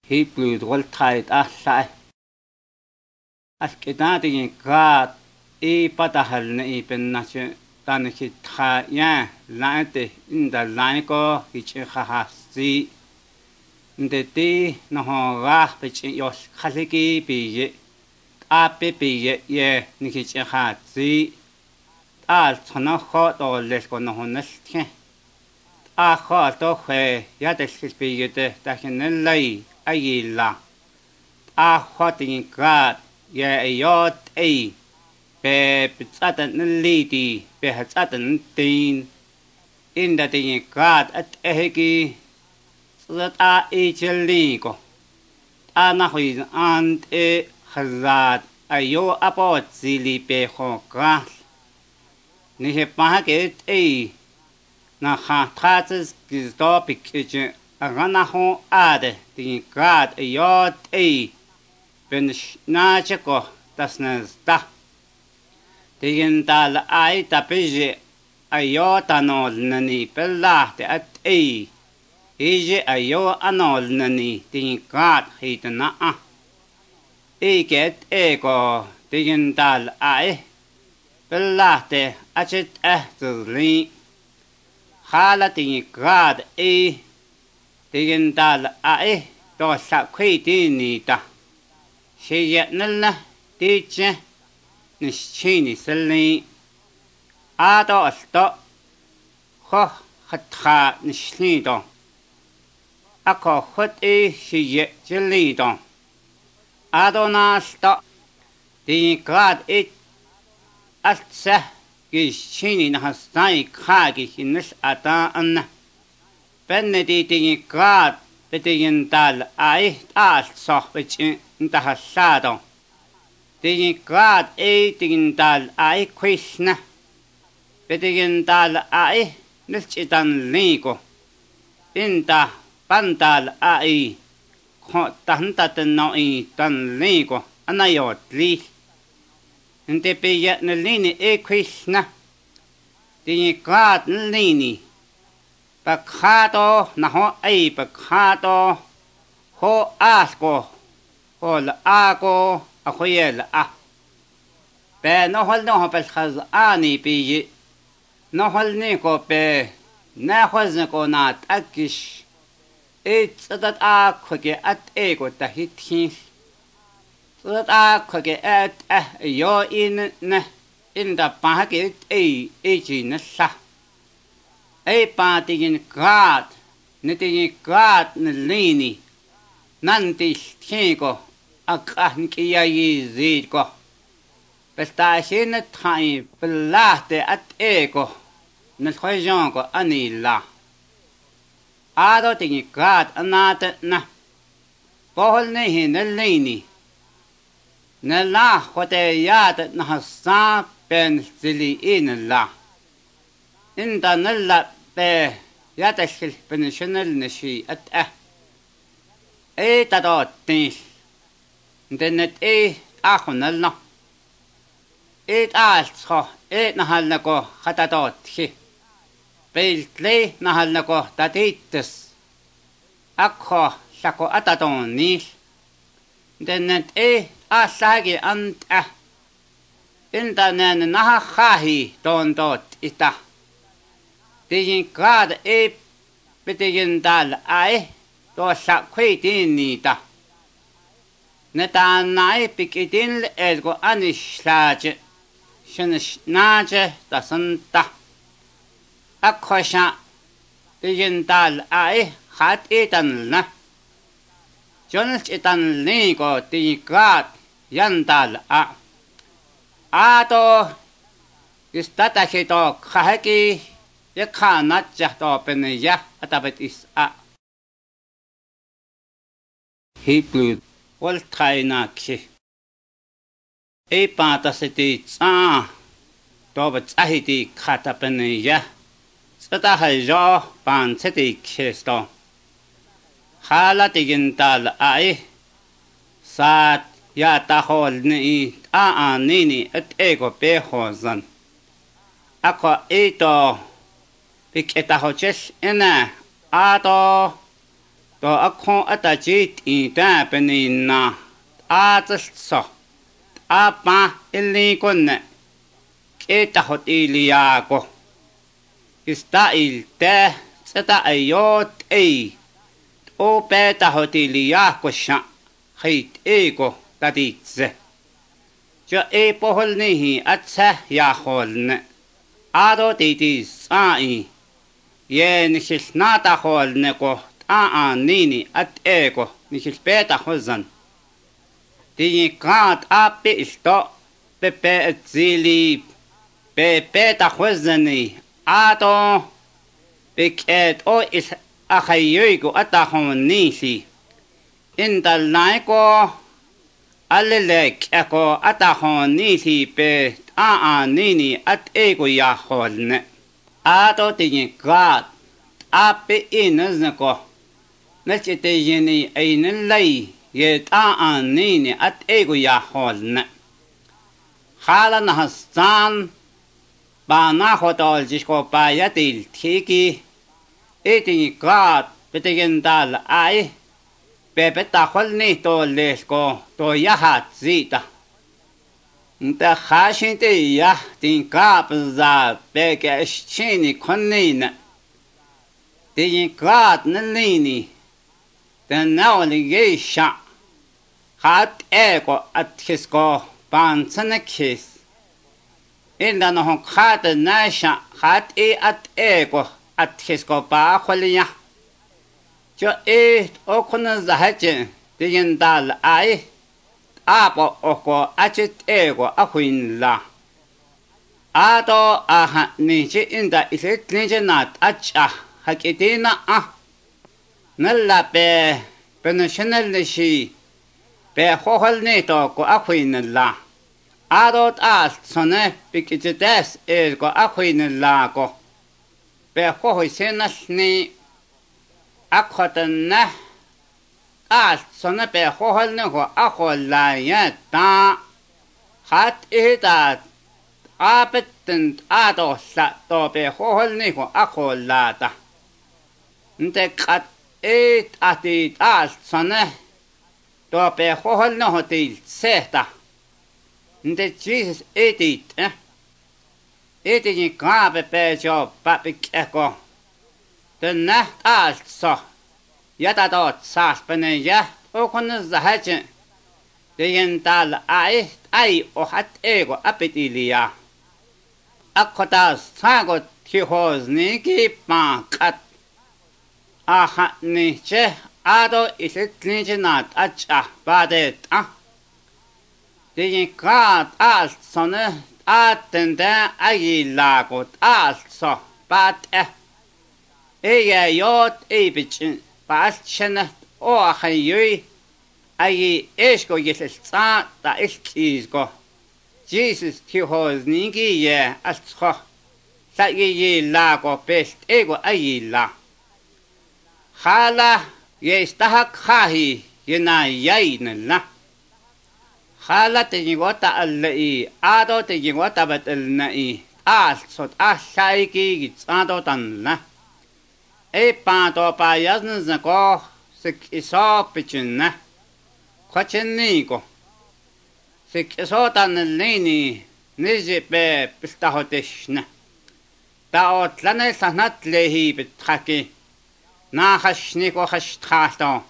Hebrew voltrait allai. Alkitatin gaat patahal na ipennasyo tanakit ya laante inda laiko hichihahasi. Ndeti nohorah pichin yos khaliki piye ape piye ye nikichihasi. Al tonoho to lesko nohonesthe. Aho to he yadesis piyete tahinelai ayila. Ahotin gaat ye yot ei. Be pitsatan lidi be hatsatan tin. Inda tin gaat at eheki. Zata icheligo. Anahui ant e hazad ayo apo zili be hokas. Nihe pahaget e. Na ha tratzes giztopik ichi aganaho ade tin gaat ayot e. Ben snacheko das nezda. Tegen dal ai tapije ayot anol nani pelahte at e. Ije ayo anol nani tin gaat hitna a. Eget ego tegen dal ai pelahte achet ehtli. Hala tin gaat e. Tegen dal ai do sa kwiti ta. Sheyet nalla teacher nischini selni ado asto ho hatha nishlido ako hot e sheyet jelido ado nasto the god it atsa gishini nahastai khagi hinis ata anna benediti god betin dal ai al sohbech Intahasado. Tigin God tigin dal ai Krishna. Betigin dal ai nischitan ligo. Inta pandal ai. Kontahantatan no i tan ligo. Anayot li. Inte piyat na lini Krishna. Tigin God lini. Pagkato na ho ay pagkato. Ho asko. Hol ako akoyel a. Pe nohol noho pel khaz ani piye. Nohol niko pe nahol niko na takish. Sadat akoke at ego tahithin. Sadat akoke at yo in the pahake eji nasa. Patigin God. Nitigin God nilini. Nanti tigo. Akahn kiyayi zidgo. Pestashin time belahte at ego. Nalhojongo anila. Ado tingi God anata na. Bohol nehi nalini. Nala hote yad nahasa ben zili inala. Inda nala be yadashil pensional nashi at tadot tins. Dennet ahonal no. Also nahal na ko katatot hi. Peltle nahal na ko tatitis. Ako sako ataton nis. Dennet asagi anta. Inta nen nahahahi don dot ita. Digin God betigin dal ai do sa kwitin nita. Netanai pikitin elgo anishlaje. Shinishnaje tasanta. Akosha digindal ai hat etan na. Jonas etan ligo digat yandal a. Ato istatashito kaheki yakhanat jahto penaya atabet is a. Hebrew voltainakshi. Patasiti Dobet ahiti katapenia. Satahajo panseti kisto. Halatigintal ai. Sat yatahol ni nini et ego behozan. Ako ito piketahoches ina ato to akho atachit ita penina atalso apa ilikon kita hot iliako ista ilte tseta ayot o peta hot iliako sha hit ego tatitse jo pohol nihi atsa ya holne ado titis ai yen hilnata holne ko nini at ego nihilpeta hozan Tini kat api isto pepe zili pepe tahwezani ato piket o is akhayoygo atahon nisi indal naiko alelek ako atahon nisi pe nini at ego yaholne ato tini kat api inaznako nachite yini aynalay yet nini at ego yaholne Hala nahastan ba nahodol jisko pa yatil tiki eting kat petegendal ai pepeta holni to lesko to yahat zita nta khashinte ya tin kap za peke chini khonina tin kat nini den nawli gesha hat ego at hisko Pansana kiss. In the no hat nasha hat at ego at his copa holia. Jo okuna zahaje, the dal I apo oko achet ego aquin la. Ado aha niche in the is it not acha hakitina Nella pe penational she. Pe hohol neto ko aquin la. Adot sone pikites ko aquin la ko. Pe hohisenas ni akhotan sone pe hohol ne ko aqul la yata. Hat ita apetent adosa to pe hohol ne ko aqul la ta. Nte kat atit sone to pe hohol no hotel seta nte Jesus etit ni kape pe jo papik eko de nacht also yata dot sas pene ya okon zahaje de yental ai o hat ego apetilia akotas sago tihos ni ki pankat aha ni che Ado is it not acha badet The cat sone attende agilagot also but yot ebichin passion o hayu ai esko yesel da iskisgo Jesus tihos ningi ye ascho Sagi lago best ego agila Hala Yestahak hahi yena yain la Hala tengota allai ado tengota batal nai sot shaiki gitsado tan la panto payasn zako sik iso pichna Khacheniko sik iso tan lini niji pe pistahoteshna Taot lane sanat lehi bitraki Nahashniko hashtrato.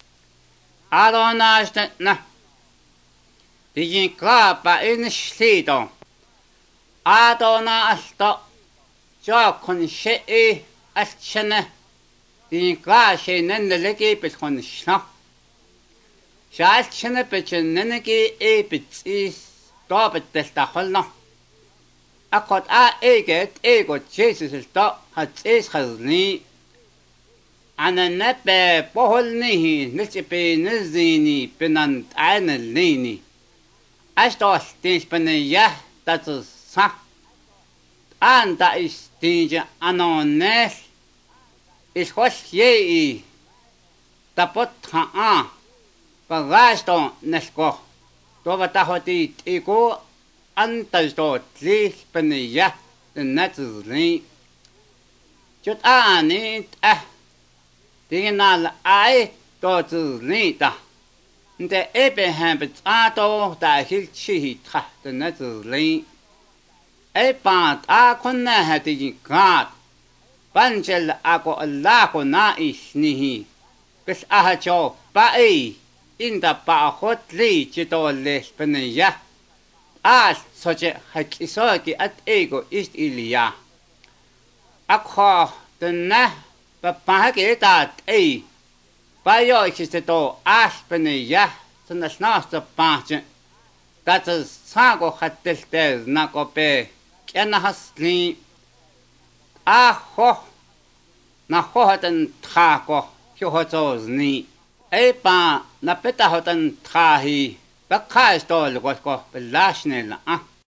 Adonashna. Digin klapa in slito. Adonasto. Jokon she aschene. Digin klashe nendeleki pitkon shno. Shachene pitchen neneki epits is dobet testaholno. Akot ego Jesus is to hat is hazni. Ana nepe pohol nihi nisipi nizini pinant aina lini. Ashtos tins pene yah tatus sa. Anta is tinja anones. Is hos yei. Tapot haan. Pagasto nesko. Tova tahoti iko. Antas to tlis pene yah. The natus lini. Chut anit Tinal ai to zu nita. De Abraham betato da hilchi tra de netzelin. E pant a kunna hati gat. Banjel ako Allah ko na isnihi. Bis ahacho bae. Inda pa hotli chito les penaya. As soche hakisoki at ego ist ilia. Akho de na papahake dat e. Bayo ikisteto as penaya. Sonas nasta panche. Dat is sago hatiltes na kope. Kena hasli. Aho. Na hohatan trako. Kyohotozni. Epa na peta hotan trahi. Bakka stol ko belashnel ah.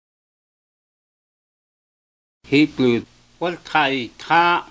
Hebrew wol trai tra.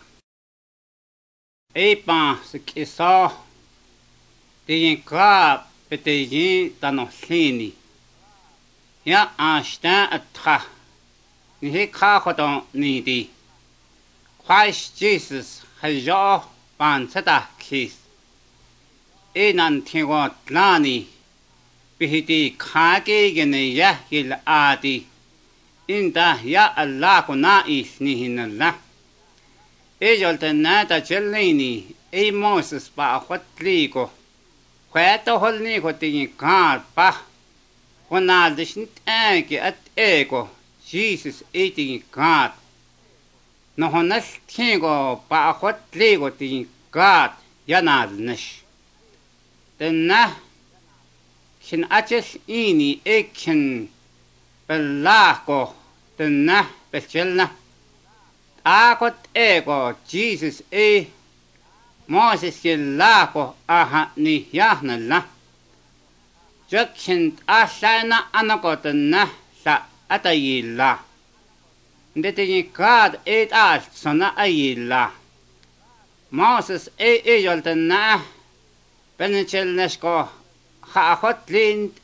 Epa sikisa. Din krab beteyin tanoslini. Ja ashta atra. Ni he kha hoton ni di. Christ Jesus hajo ban sata kis. Enan tigo tlani. Bihiti khake gene yahil adi. Inda ya Allah ko na isnihinallah. Ejolta nata chelini. E Moses pa akhotli ko. Kweto holni ko tingin kar pa. Konaldishnit anki at ego. Jesus eating God. No honas tingo pa akhotli ko tingin God. Yanadnish. Den na. Kin aches ini ekin belako den na bechelna. Akot ego Jesus Moses lako aha ni yahnala. Jokin asana anakoten na sa atayila. Ndeti God as sana ayila. Moses yolten na penechelnesko. Hahotlint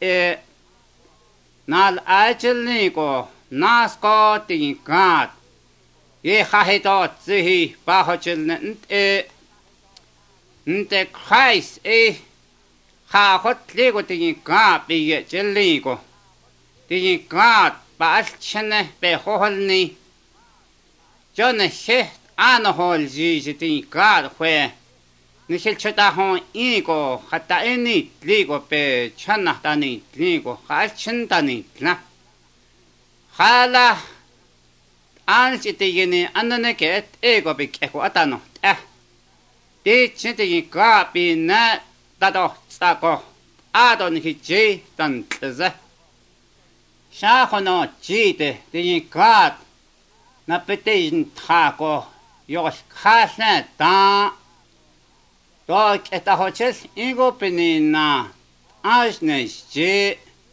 nal achelniko nasko tinkat ye hahitot zihi bahochelnent nte Christ hahotligo tinkat biye chelinko tinkat baalchene beholni jone he anahol ji tinkat hwe Nishil chota hon ingo hata eni ligo pe chana tani ligo halchin tani na. Hala anchite yini anane ke ego be keko atano. Di chinte yin ka bi na dado tsako adon hi ji tan tze. Sha hono jite di yin ka na pete yin tako yos khasna ta. Dog etta hoches ingo penina asneshi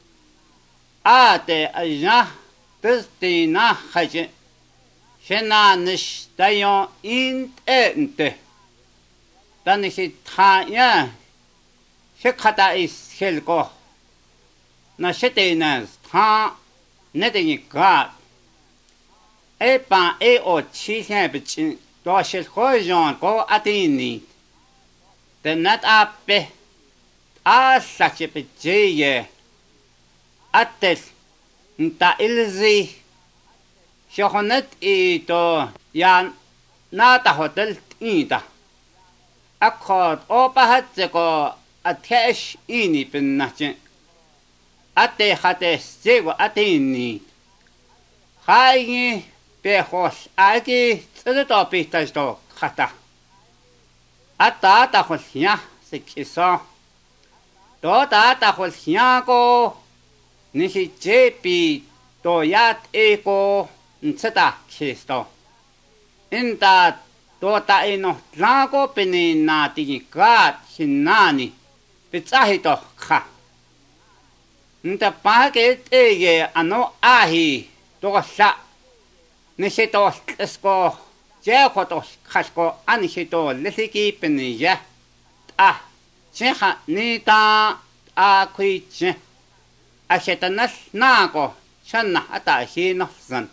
ate aja testina haje shena nish dayon ente danishi thaya shekata is helko na shetenas tha nedeni God epa o chisen bichin do shel khojon ko atini The nat ape asache pejeye ates nta ilzi shohonet ito yan nata hotel ita akot opahatse ko atesh ini pinnache ate hate sego atini hayi pehos agi tsuto pitasto khata Ata holsia se kiso. Do ta holsia ko nishi jepi do yat eko ntseta kisto. Inta do ta ino lago penina tigi gat hinani pitsahito kha. Nta paket ege ano ahi do sa nishi to esko Jehotos kasko anhito lesiki penija. Cheha nita akwiche. Ashetanas nako shanna atahino san.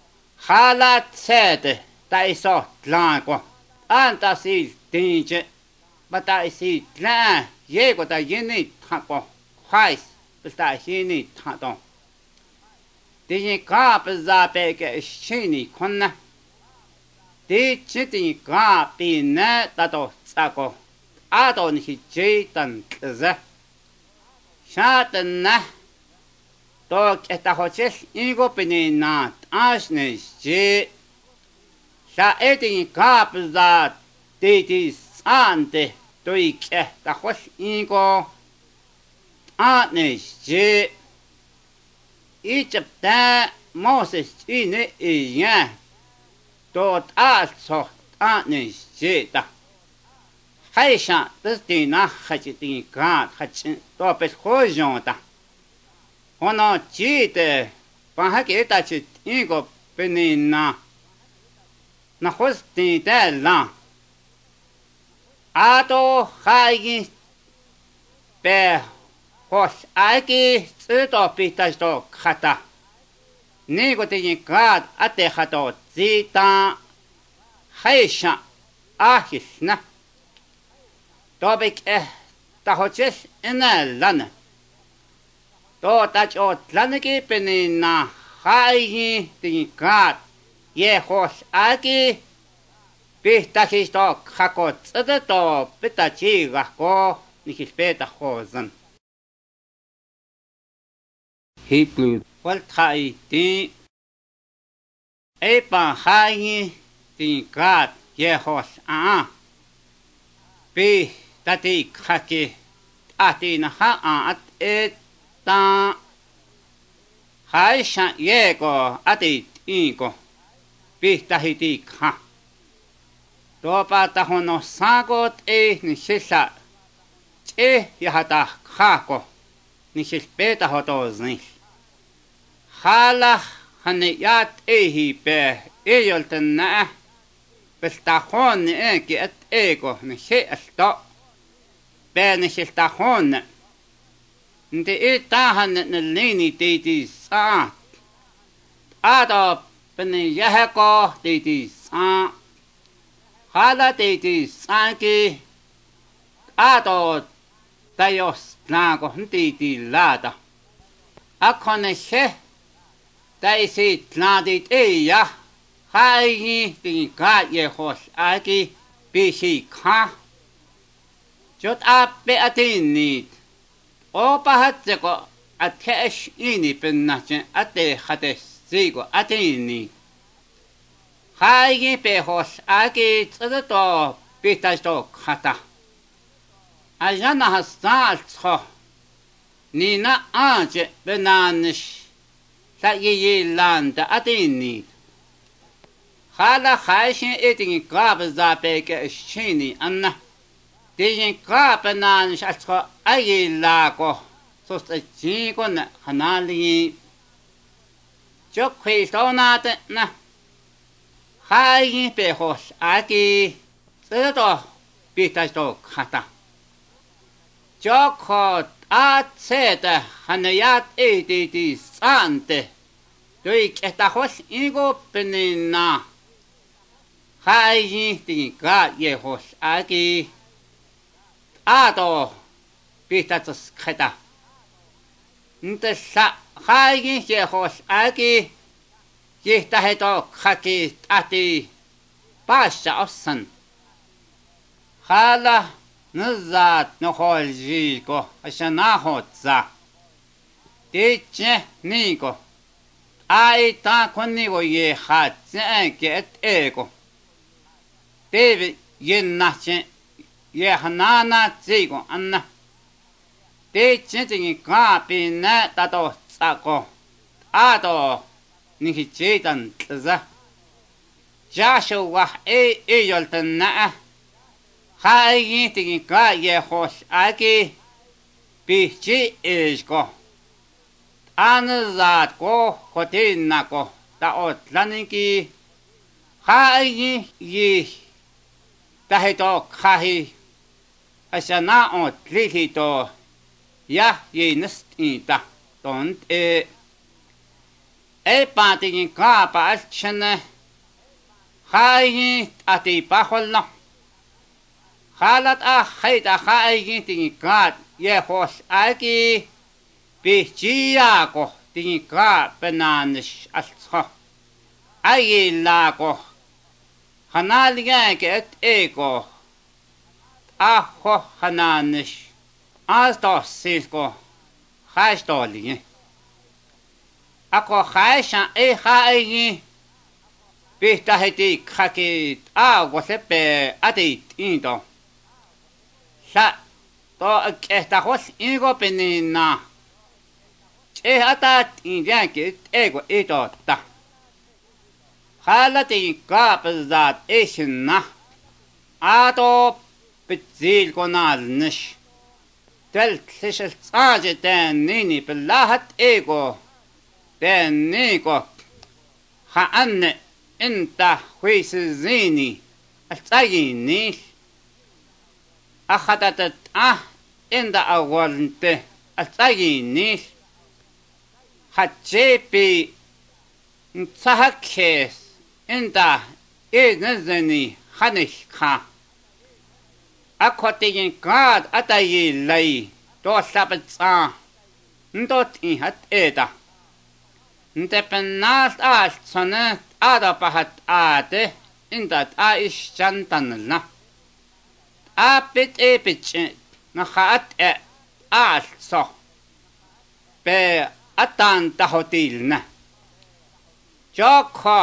Halat sete taiso tlanko. Antasil tinje bata isi tla ye ko ta yini thako khais bata hini thato ti ka pza pe ke shini khonna ti chiti ka pi na tato tsako ado ni jitan tza shatan na to keta hoches igo penina asne je sha eti ka pza ti ante toi keta hos igo Annes je Egypta Moses ine iya tot also Annes je ta Haisha destina hachitin kat hachin to pes hojonta Ono chite pahaketa chit igo penina na hosti tella Ato haigi pe hos aiki tsuto pitasto kata. Nigo tini kad ate hato zita haisha ahis na. Tobik tahoches ina lana. To tacho tlaniki penina haigi tini kad ye hos aiki pitachisto hako tsuto pitachi gako nikispeta hosan. Hebrew Waltai ti Epa hayi ti kat yehos Pi tati kaki ati na at eta Haisha yego ati inko Pi tahiti ka Topa tahono sagot nishisa yahata kako nishispeta hotozni Hala haniyat pe eyoltana Pestahon ki at ego nishi asto Pe nishistahon Nti itahan nalini titi sa Ado peniyahako titi sa Hala titi sanki Ado tayos nago titi lada Akone she Daisy tladit eya Haigi tinka yehos aki Bishi ka Jot ape atinit Opa hatseko Atesh ini pennachen ate hates zigo atinit Haigi pehos aki tsuto Pitasto kata Ajana hastaltho Nina anje benanish Sa ye landa atini Hala haishin eating grab zapeke shini anna Dijin grab benanish atko ayi lago So the jigon hanali Jokwi sonate na Hayi pehos aki Tsuto Pitasto kata Jokot Atseta hanayat editi sante Duik etahos igo penina Hayi tinka yehos aki Ado pitatus keta Ntesa hayi yehos aki Yehtaheto kaki ati Pasha osan Hala Nuzat noholjigo ashanahotza Tiche nigo Aita konigo ye hatse get ego David yenache ye hanana zigo anna Tiche tingi kapi na tato tsako Ado nihi jitan tza Joshua yoltan na Haigi tinka yehos aki Pichi ishko Anazat ko hotinako Taotlaniki Haigi yi Tahito kahi Asana otlihito Ya yi nistita Don't patingin ka pa alchana Haigi ati paholno خالت خيت خايجين تيجي قاد يخوش أكي بيجياكو تيجي قاد بنانش أصخ أي لاكو خناليانك إيكو أخو خنانش أستو سيسكو خاش دولي أكو خايشان إي خايجين بيتهتي خاكيت وسبي أتيت إنتو لا تو اكتاخوس إيغو بنينا إيه أتات إنجانكي إيغو إيتو تا خالتي قاب الزاد إيشنا آتو بتزيل كونال نش تلت لشل صاجي تانيني باللاهت إيغو تانيكو خان انت خويس زيني التايني أخذت انت أولنت التايني حجيبي انتهكيس انت إذنزني خنشكا أخوتين قاد أتاي لي تو سابتسا انتوت إيهت إيدا انت بناس سنة آدا بحت آده انت آئش جانتان لنا آبت بيتش نخات آسو بي أتان تهوتيلنا جوكو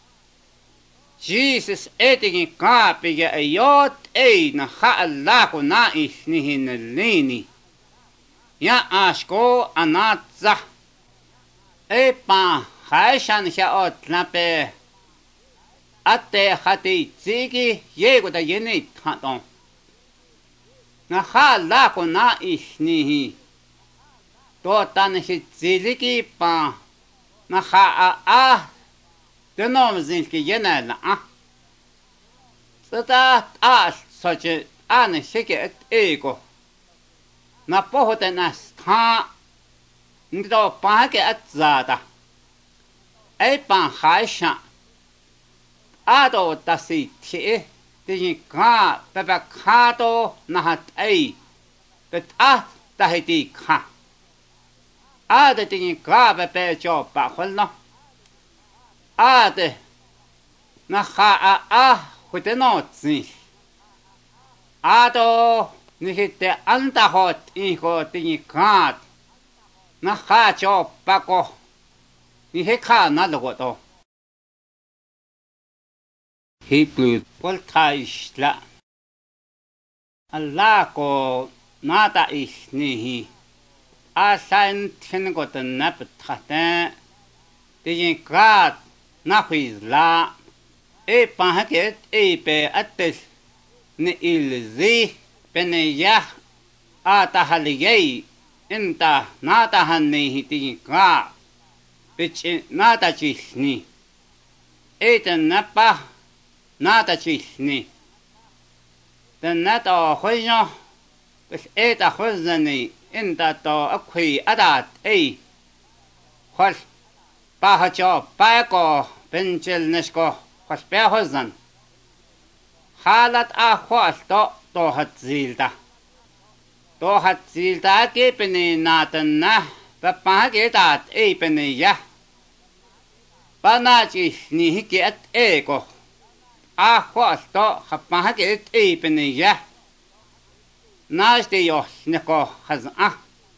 جيسس إتيني كابي يوت نخا اللاكو نائش نهين الليني يا أشكو أناتزا بان خايشان شاوت نابي أتي خاتي تيجي ييغو دا يني تخاتون نخا لاكو نائش نهي تو تانشي تزيليكي بان نخا دنوم زينكي ينالا ستا سوچي شكي إيغو نبوهو تناس تان ندو بانكي أتزادا أي بان خايشان آدو تاسي تيه تيجي كان بابا كاتو نهات أي بتأت تهدي كان آد تيجي كان بابا جو باخلنا آد نخا خدنو تزيش آدو نهيت أنتهوت إنكو تيجي كان نخا جو باكو نهيكا نالغوتو Hebrew Poltaishla Alako Nata Ishnihi Asan Tingot Napatan Dijin Grat Nahuiz La E Pahaket E Pe Ates Ni Ilzi Peneyah Atahaligay Inta Nata Hani Dijin Grat Which Nata Chishni Etan Napa Nata chisni. Den nata hoyo, bes eta hozani, inta to akui adat Hos pahacho paeko penchel nesko hos pe hozan. Halat hos to hatzilta. To hatzilta ke peni natan na, papahagetat peni ya. Panachisni hiket eko. Khosto khapahake peniya naste yo neko khazan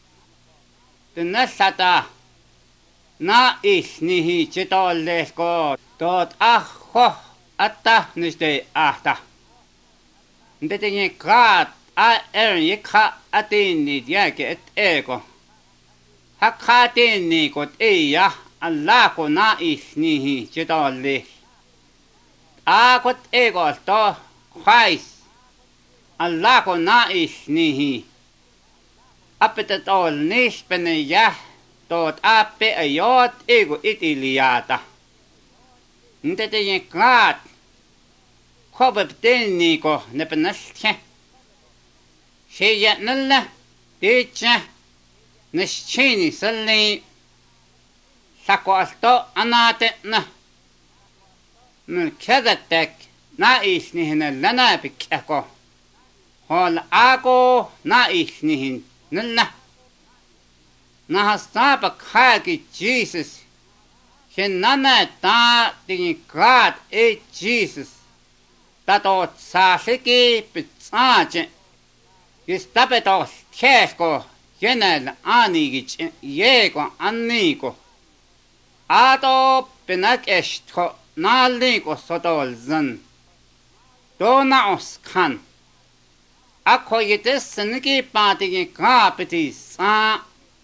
tenasata na isnihi chitolesko tot kho atta niste ahta ndeteni krat yekha atini diake eko hakhatini kot ya Allah ko na isnihi chitole Akot egos to Christ Allah ko nais nihi Apetat all nis peneyah tot ape ayot ego itiliata Ntete yen krat Khobabten niko nepenasche Sheya nalla Techa Nishchini salli Sako asto anate na من كذتك نايش نهنا لنا بكأكو hol ako na ihnihin nilna. Nahastapa kaki Jesus. Hinana ta tingi God Jesus. Tato sasiki pitsaje. Istapeto kesko yenel anigich yego anniko. Ato pinak eshtko naliko sotol zan. Dona oskan. Ako yitis siniki patigi kapiti sa.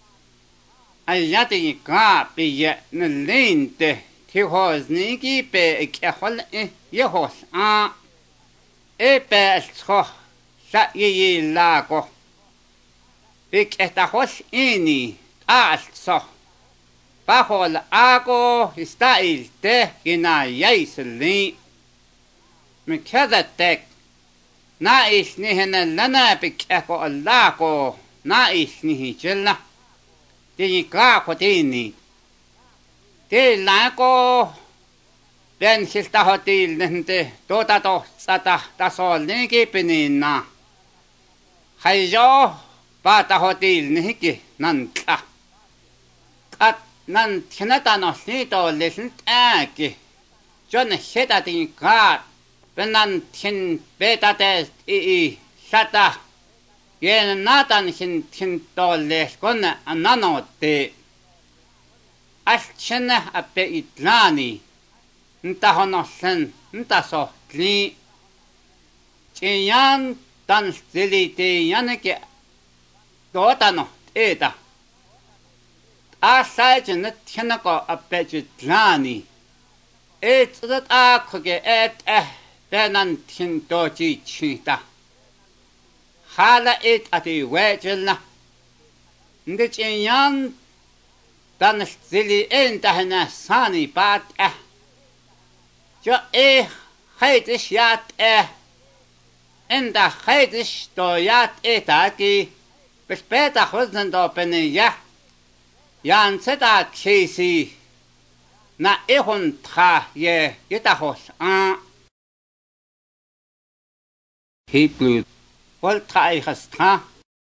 Ayati kapi ye nilinte. Tihos niki pe kehol yehos a. Epe sko sa yi lago. Bik etahos ini so. Pahol ako istail te gina yaiselin. Mikadatek. Nais nihin lana bik eko alako. Nais nihi jilla. Tini kako tini. Ti lako. Ben silta hotil ninte. Tota to sata tasol niki pinina. Hayo. Pata hotil niki nantla. At nan tinata no sito listen aki. John heta tini kat. Benan tin beta test shata. Yen natan hin tin to les kona ananote. Ashchena ape itlani. Nta honosen, nta sohtli. Chiyan tan stilite yaneke dotano eta. Asaj netinako ape itlani. It's that akuge et benan tin doji chita. Hala it at the wejilla. Ndichinyan dan stili entahena sani bat Jo heidish yat Enda heidish do yat etaki. Bespeta husnand opene ya. Yan seta kisi. Na ehun tra ye yetahos Hebrew Volta ihasta.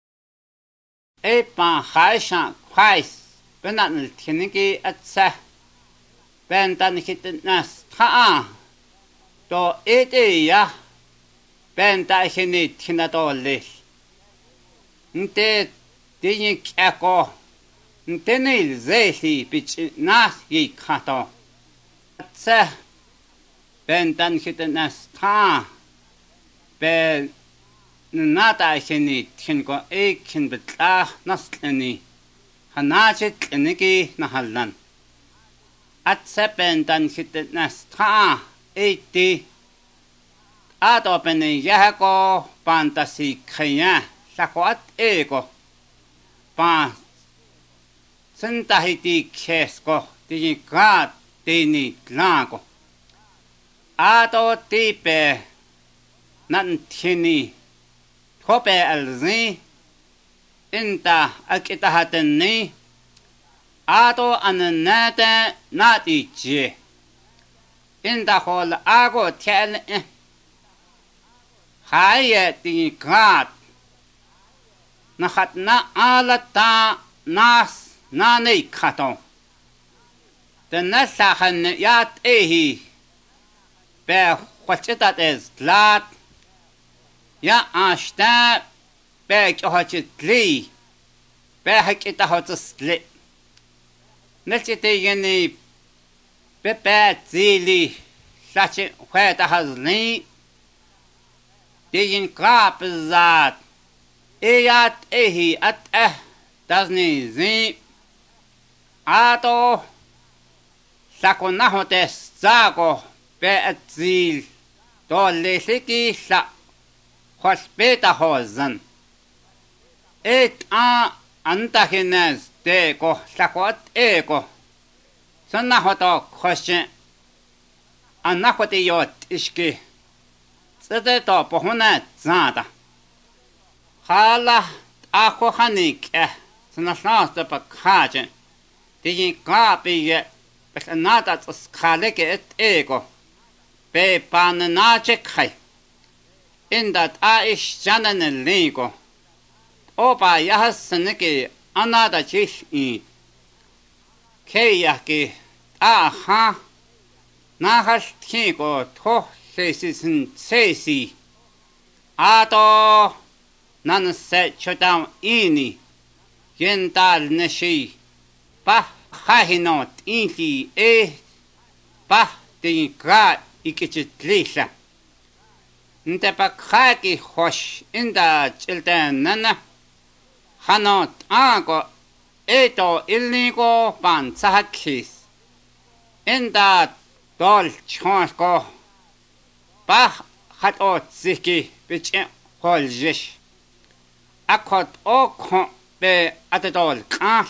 Epa haisha Christ. Benanil tinigi atsa. Bentan hitnas ta. Do ya. Benta hini tinadolis. Nte dinik eko. Ntenil zesi bich nas yi kato. Atsa. Bentan hitnas ta. Ben nata hini tingo ekin bitla naslini. Hanajit inigi nahalan. Atsa bentan hitnas ta. Eti. Adopeni yahako pantasi kaya. Sakoat ego. Pa. Sentahiti kesko. Dini kat. Dini lago. Ado tipe. Nantini. Tope alzi. Inta akitahateni. Ado ananata nati je. Inta hol ago tel Haya di kat. Nahat na alata nas nanay kato. The nasahan yat ehi. Be wachitat is lat. Ya ashta be kyohachitli. Be hakitahotsli. Nechite yeni be zili. Sachi hueta hazli. Dijin krap zat. Eyat ehi at Dazni zi. Ato. Sakonahotes zago. Be at zil. Do lesiki sa. Hospeta hozan. Et antahines deko. Sakot eko. Sanahoto question. Anahote yot ishki. Sete to pohuna zada. Hala ako hanik Sanasnasta pa kaje. Dijin kapi ye. But anata skaleke et ego. Be pan nache kai. in dat is janen lego opa yahasneke anada chis in keyaki aha nahas tiko to sesin sesi ato nan se chotam ini yental neshi pa hahinot inti pa tin ka ikichitlisa nte pa khaki khosh inda chilten nana hanot ako eto ilniko pan sahakis inda dol chonsko pa hatot ziki biche holjish akot okho be atadol kas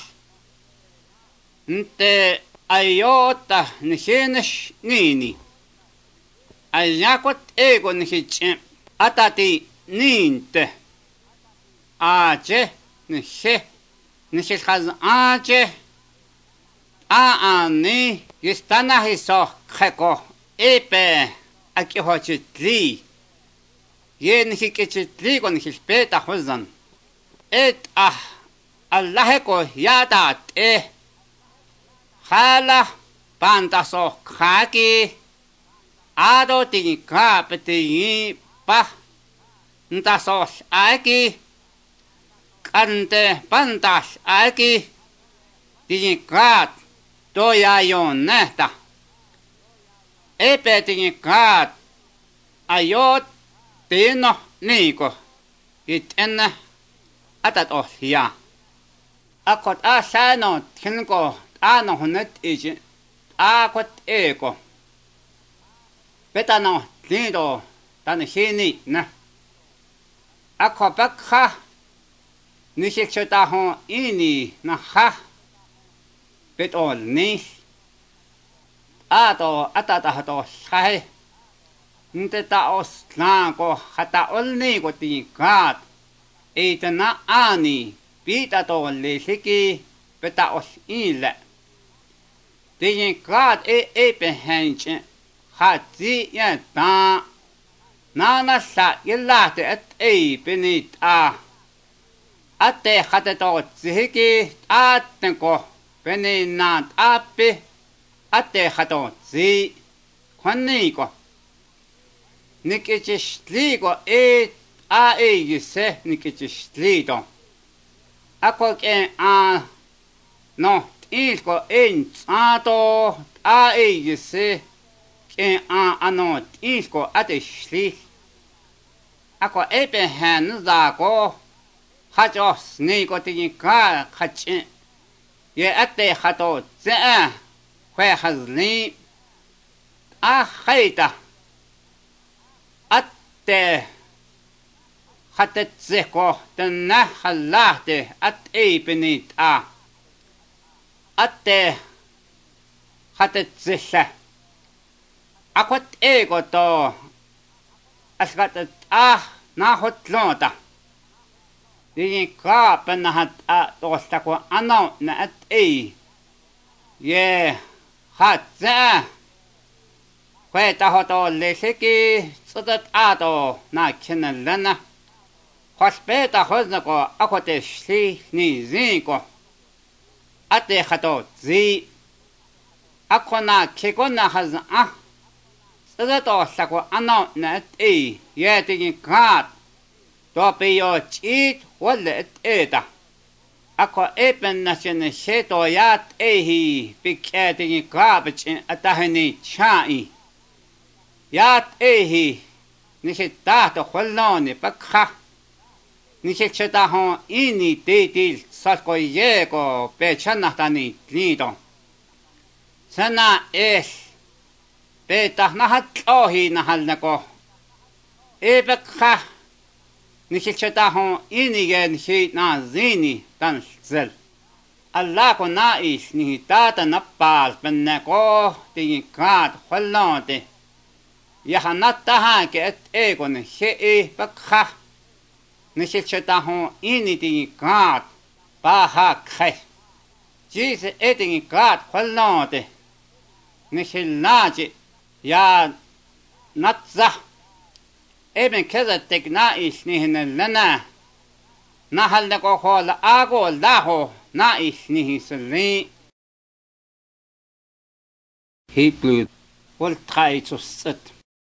nte ayota nishenish nini ayakot ego nihiche atati ninte aje nihe nishilkhaz aje aani yistana hiso kheko epe akihochitli ye nihikechitli ko nihilpeta hozan et Allah ko yadat hala pantaso khaki ado tini kapeti pa ntasos aki kante pantas aki tini kat toyayon neta epe tini kat ayot tino niko itena atat ohya akot asano tinko ano hunet ije akot eko betano lindo tan hini na ako bakha nishikshota ho ini na ha betol ni ato atata hato sahe nteta os ko hata olni ko tinkat itana ani pita to lesiki beta os ile tinkat epenhenche hati ya ta nana sa yelate at penit ate hata to ziki atenko peninat ape ate hato zi kwaniko nikichisligo yise nikichislido ako ke no ilko ato yise ke ano ilko ate shli ako epe hen zako hajos niko tinika kachin ye ate hato ze kwe hazli haita ate hatet zeko tena halate at epenit ate hatet zesha akot ego to asgatet na hotlota dini ka penahat tosta ko ano na at ye hat za kwe tahoto leseki tsudat ato na kinalana hospeta hoznako akote shli ni zinko ate hato zi akona kekona hazan tsudato sako ano na at ye tini kat to piyo chit wale at ako epen na siyene sheto yat hi pikete ni kabachin atahini chai yat hi nishitato khuloni pakha nishiksheta hon ini titil salko yeko pechanatani lido sana petah nahat ohi nahal nako epekha nishiksheta hon ini gen shi na zini tan zel Allah ko nais ni tata napal penne ko ti kat khallante yahanata ha ke ego ne he pakha nishiksheta hon ini ti kat pa ha khai jise etin kat khallante nishilaje ya natza ابن كذا تكنائش نهن لنا نحل نكو خول آغو لاهو نائش نهي سلين Hebrew voltaitusset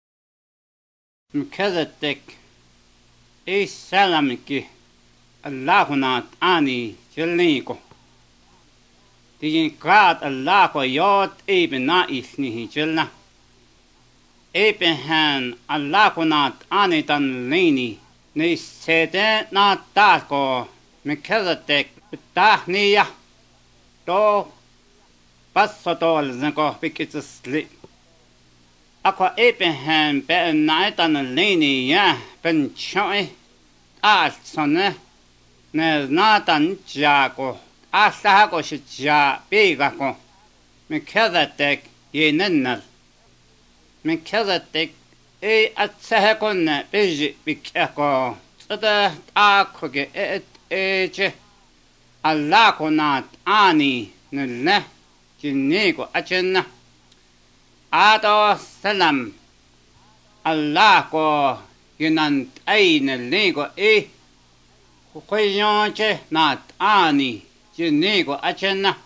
كذا تك إيه سلامك اللهنا آني جلنيكو تيجين قاد الله کو یاد ابن نائش نهي جلنا ابن هن الله کو نات آني تن ليني نيسيدن نات تاكو مكذتك بتاهنية تو بسطول زنكو بكتسلي أكو ابن هن بأن نايتن ليني يا بن شوي آلسونه ناتن جاكو أساقو شجاع بيغاكو من كذتك يننل من كذتك إي أتسهكونا بيجي بكيكو صده تاكوكي إيجي الله كونات آني نله جنيكو أجنة آدو سلام الله كو ينانت أي نليكو إي خويونجي نات آني جنيكو أجنة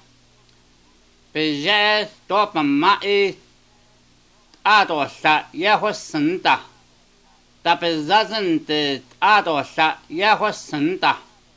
بجاز توبا مائي آدو سا يهو سندا تبزازن تد آدو سا يهو سندا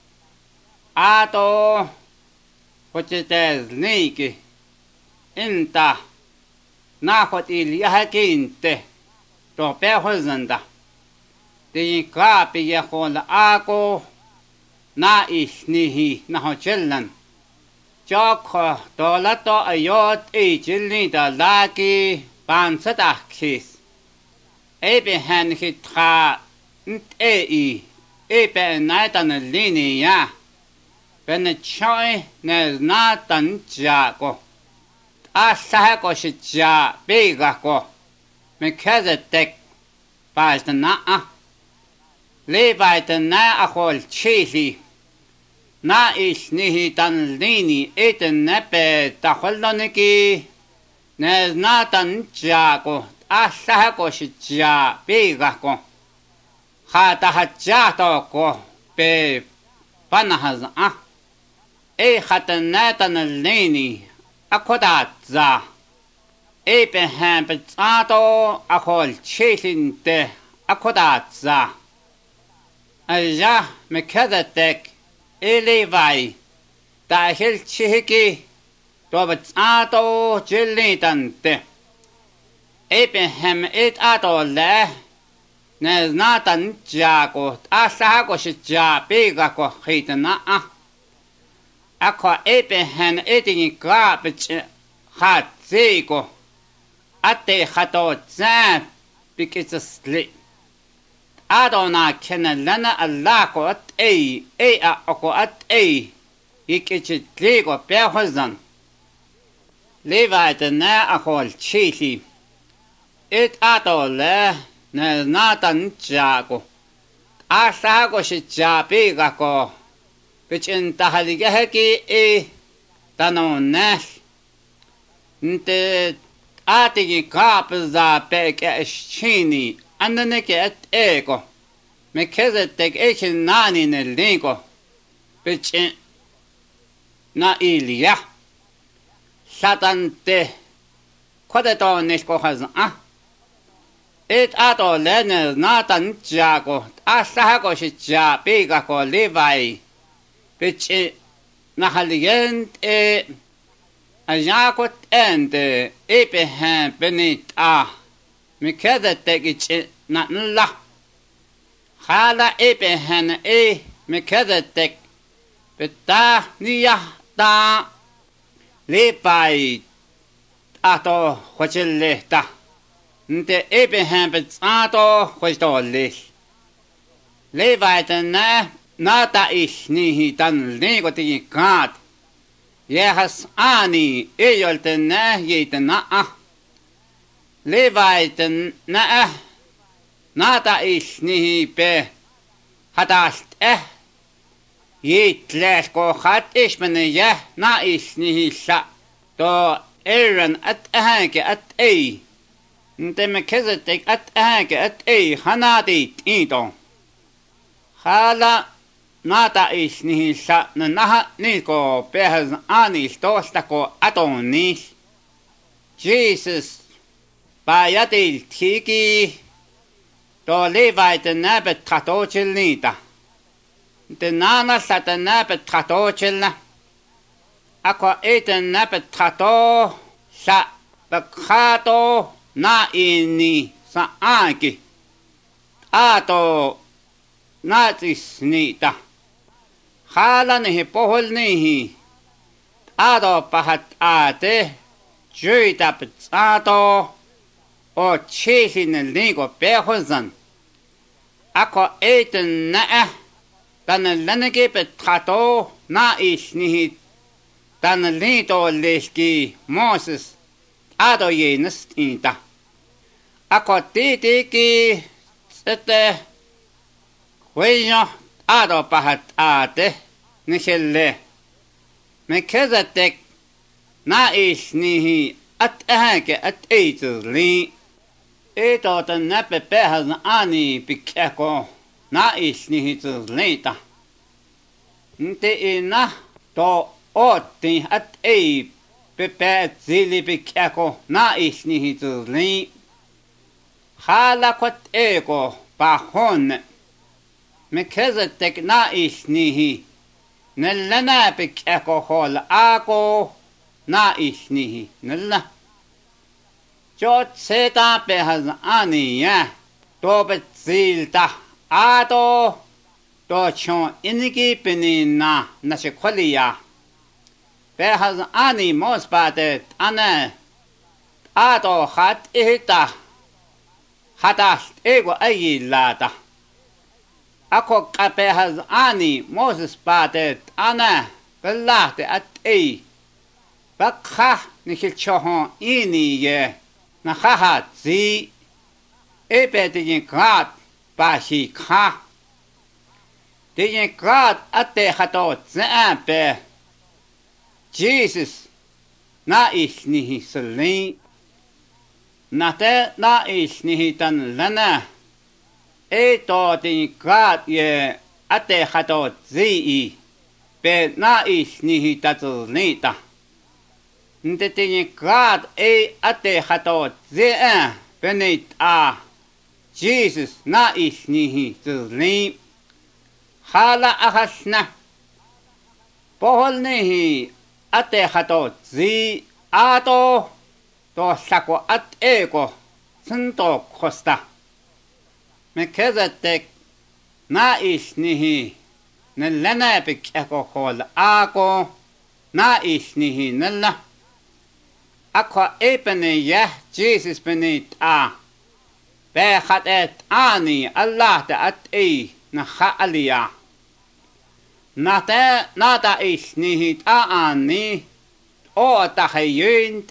آدو وجدز نيكي انتا ناخد إليهكين ته تو بيهو زندا دي كابي يهو لآكو نائش نيهي نهو جلن جاكو دولتو ايوت اي جلني دا لاكي بانسدا كيس اي بهن خطخا انت اي بهنايتان الليني يا بهن تشوي نزناتان جاكو أساكو شجا بيغاكو مكذتك بايتنا لي بايتنا أخول تشيسي نائش نهي تنليني إيتن نبي تخلونكي نزناتن جاكو أساكو شجا بيغاكو خاتا حجاتوكو بي بانهز إي خاتنا تنليني أكودات زا إي بهم بتساتو أخول تشيسين ته أكودات زا أجا مكذتك إلي باي داخل تشيكي تو بتساتو جليتن ته إي بهم إتاتو له نزناتن جاكو أساكو شجا بيغاكو خيتنا أكو إي بهن إتني قابج خاتيكو أتي خطو زان بكتسلي أدونا كنا لنا اللاكو أت أي أكو أت أي يكتليكو بيخزن ليفايتنا أخول تشيسي إت أدو له نزناتن جاكو أساكو شجا بيغاكو بچ انتحاليگه كي اي تنو ناس انت آتيكي كابزا بيك اشيني اندنكي ات ايكو مكزتك ايش ناني نلينكو بچ نا إليا ساتنته كودتو نشكو خزن ات آتو لنز ناتن جاكو أساكو شجا بيغاكو ليفاي بچ نحلينت أجاكوت أنت بهم بنيت مكذتك نلا خالا بهن مكذتك بتا نيا تا ليباي أتو خجلتا انت بهم بتساتو خجتوليش ليبايتنا ناتا إشنيه تنليكو تيجي كات يهس آني إيولتنا يتنا ليفايتنا ناتا إشنيه به هتاشت يتلاشكو خات إش من يه نا إشنيه شا تو إيرن أت أهانك أت أي Nte me kezetek at ake at hanati ito. Hala nata is nihi sa na naha niko pehas anis tostako atonis. Jesus bayatil tiki to levite nabet katochil nita. Te nana sa te nabet katochil na. Ako eten nabet kato sa bakato na ini sa aki. Ato natis nita. Hala nihi pohol nihi. Ato pahat ate. Juita pizzato o chisi nel nigo pehozan. Ako eten na dan lenegi petrato na is nihi dan lito leski Moses ado jenes tinta. Ako titiki tsete huejo ado pahat ate nishelle. Me kezatek na is nihi at ahake at eituli. Ito tan nape pehas na ani pikeko na is nihi tulita. Nte ina to oti at pepe zili pikeko na is nihi tuli. Hala kot eko pahon. Me kezatek na is nihi. Nellana pikeko hol ako. Na isnihi nilla. Jot seta pehas aniya. To betzilta ato. To chon iniki penina nashikwaliya. Pehas ani mospatet ane. Ato hat ihita. Hatast ego ayilata. Ako kapehas ani mospatet ane. Belate at Bakha nikilchohon ini ye na haha zi ebe dijin grad bashi kha dijin grad ate hato zampe Jesus na is nihi selin nate na is nihi tan lana eto dijin grad ye ate hato zi be na is nihi tatulnita. Nte grad ate hato zean benit Jesus na is nihi zulni. Hala ahasna. Pohol nihi ate hato zi ato to sako at ego sunto kosta. Me kezatek na is nihi nellana pikeko hol ako na is nihi nella. Ako epene yah Jesus benit Bechat et ani Allah te at na haalia. Nata is nihit ani o tahayunt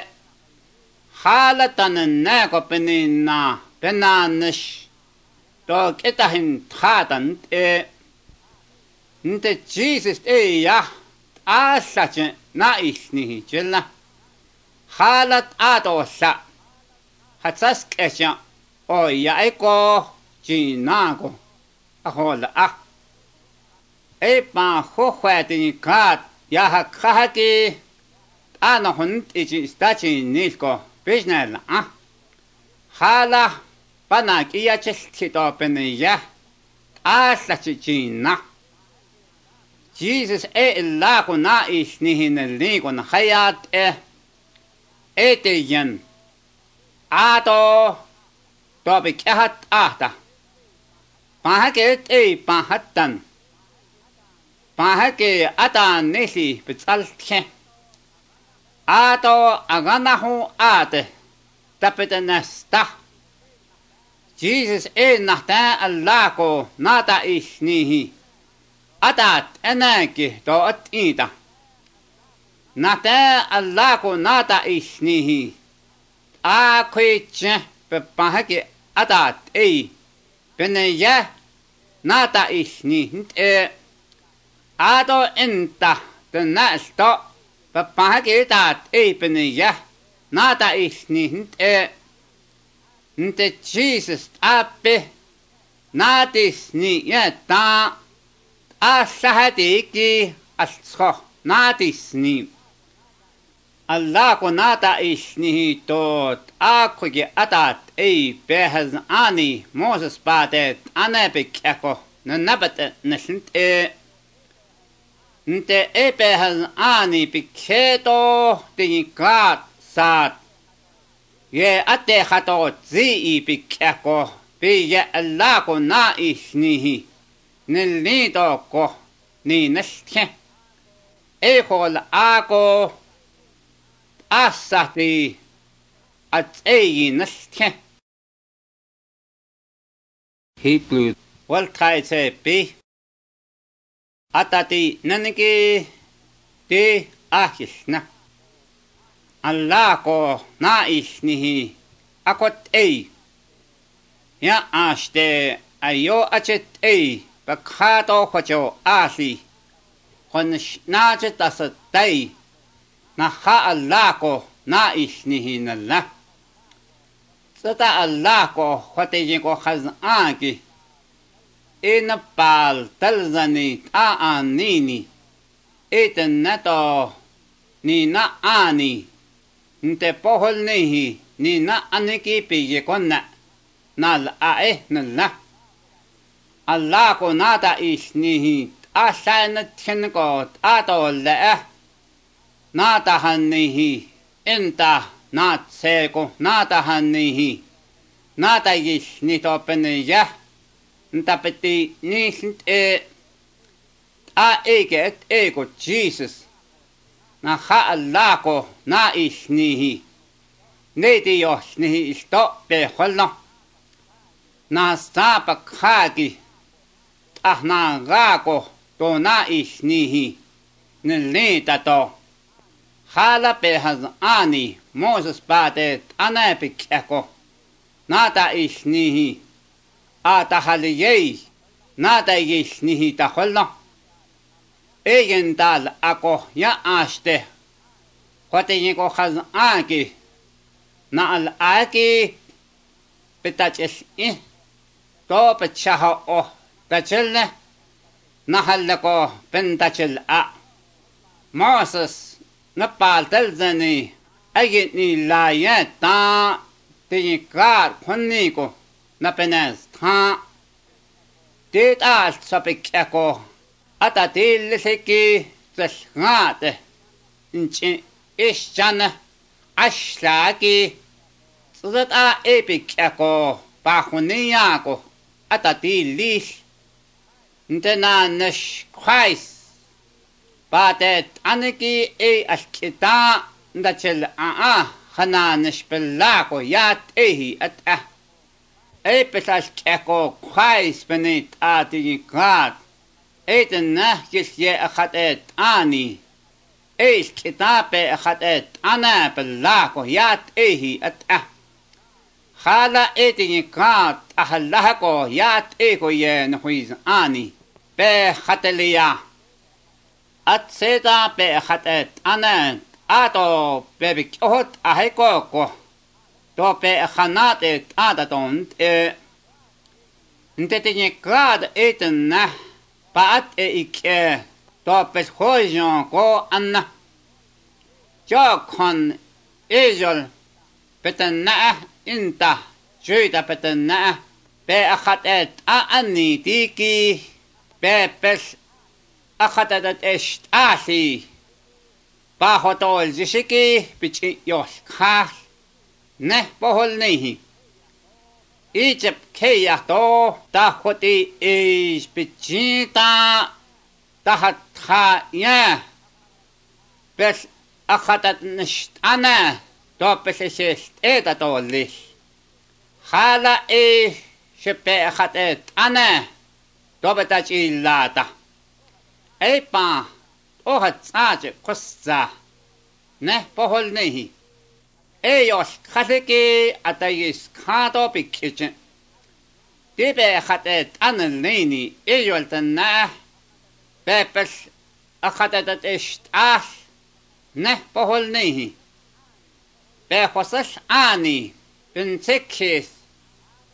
halatan neko penina penanish to kitahin tatant nte Jesus yah asachen na is nihit halat ato sa hatsas kesya o yaiko jinago ahola pa hohwatini kat yaha kahaki ano hunt ichi stachi nisko bisnel hala panak iya chestito peniya asachi jina Jesus lako na isnihin ligo na hayat Eteyan ato topik ehat ahta pahake pahatan pahake atan nesi pitsalthe ato aganahu ate tapetanasta Jesus nahta allako nata isnihi atat enaki to atita Nata allako nata isnihi akwiche pepahake atat penaya nata isnihi ato enta tenasto pepahake atat penaya nata isnihi Nte Jesus ape natis ni yeta asahati ascho natis ni Allah ko nata isni tot akuge atat ei behaz ani Moses patet anepikako nabat nasint nte behaz ani piketo tinkat sat ye ate khato zi pikako bi ya Allah ko na isni nilni to ko ni nasthe e khol ako asati at nasthe Hebrew wal thaise bi atati naniki te ahisna Allah ko na isnihi akot ya ashte ayo achet bakhato khocho asi khon nache tasatay na ha Allah ko na isnihi nalla sata Allah ko khote ko khazan ki inapal talzani aanini etenato ni na ani nte pohol nehi ni na aniki pije konna nal ae nalla Allah ko nata isnihi asana tchen ko ato le nata hannihi inta nat se ko nata hannihi nata isni to penja nta peti ni sint eke ko Jesus na ha Allah ko na isnihi neti yosnihi stop pe holno na stapa khagi ahna gako to na isnihi nilita to hala pe haz ani Moses patet anapikako nata isnihi ata haliyei nata isnihi ta holno egen dal ako ya ashte khote ko khaz aki na al aki petachis to pechaho o tachelle na halako pentachel a Moses na paltel zani agni la ya ta tinikar khonni ko na penas tha tet al sapekako atatil seki tsngate inchi ischana ashlaki tsata epikako pahuniako atatilis ntena nash Christ patet aniki alkita ndachel khana nashpelako yat at pesal keko Christ benit atikat etna yesye akhatet ani kitabe akhatet ana pelako yat at khala etikat ahallako yat ko yen huiz ani be khatelia at seta be khatet ana ato be kohot aheko to be khanate adaton ntetikat etna paat ike to be khojon ko anna jokon ejol petna inta juita petna be akhatet ani tiki be pes akhatet est asi pa hotol jishiki pichi yos khas ne pohol nehi Egypt kaya to tahoti is pichita tahat ya bes akhatat nisht ana to pesest eta to lis khala shepe akhatet ana to betachi lata epa ohat saje kossa ne pohol nehi Eyos khaseki atayis khato pikchen tibe khatet anelni eyoltana pepes akhatat est ne pohol nehi be khosas ani pinsekis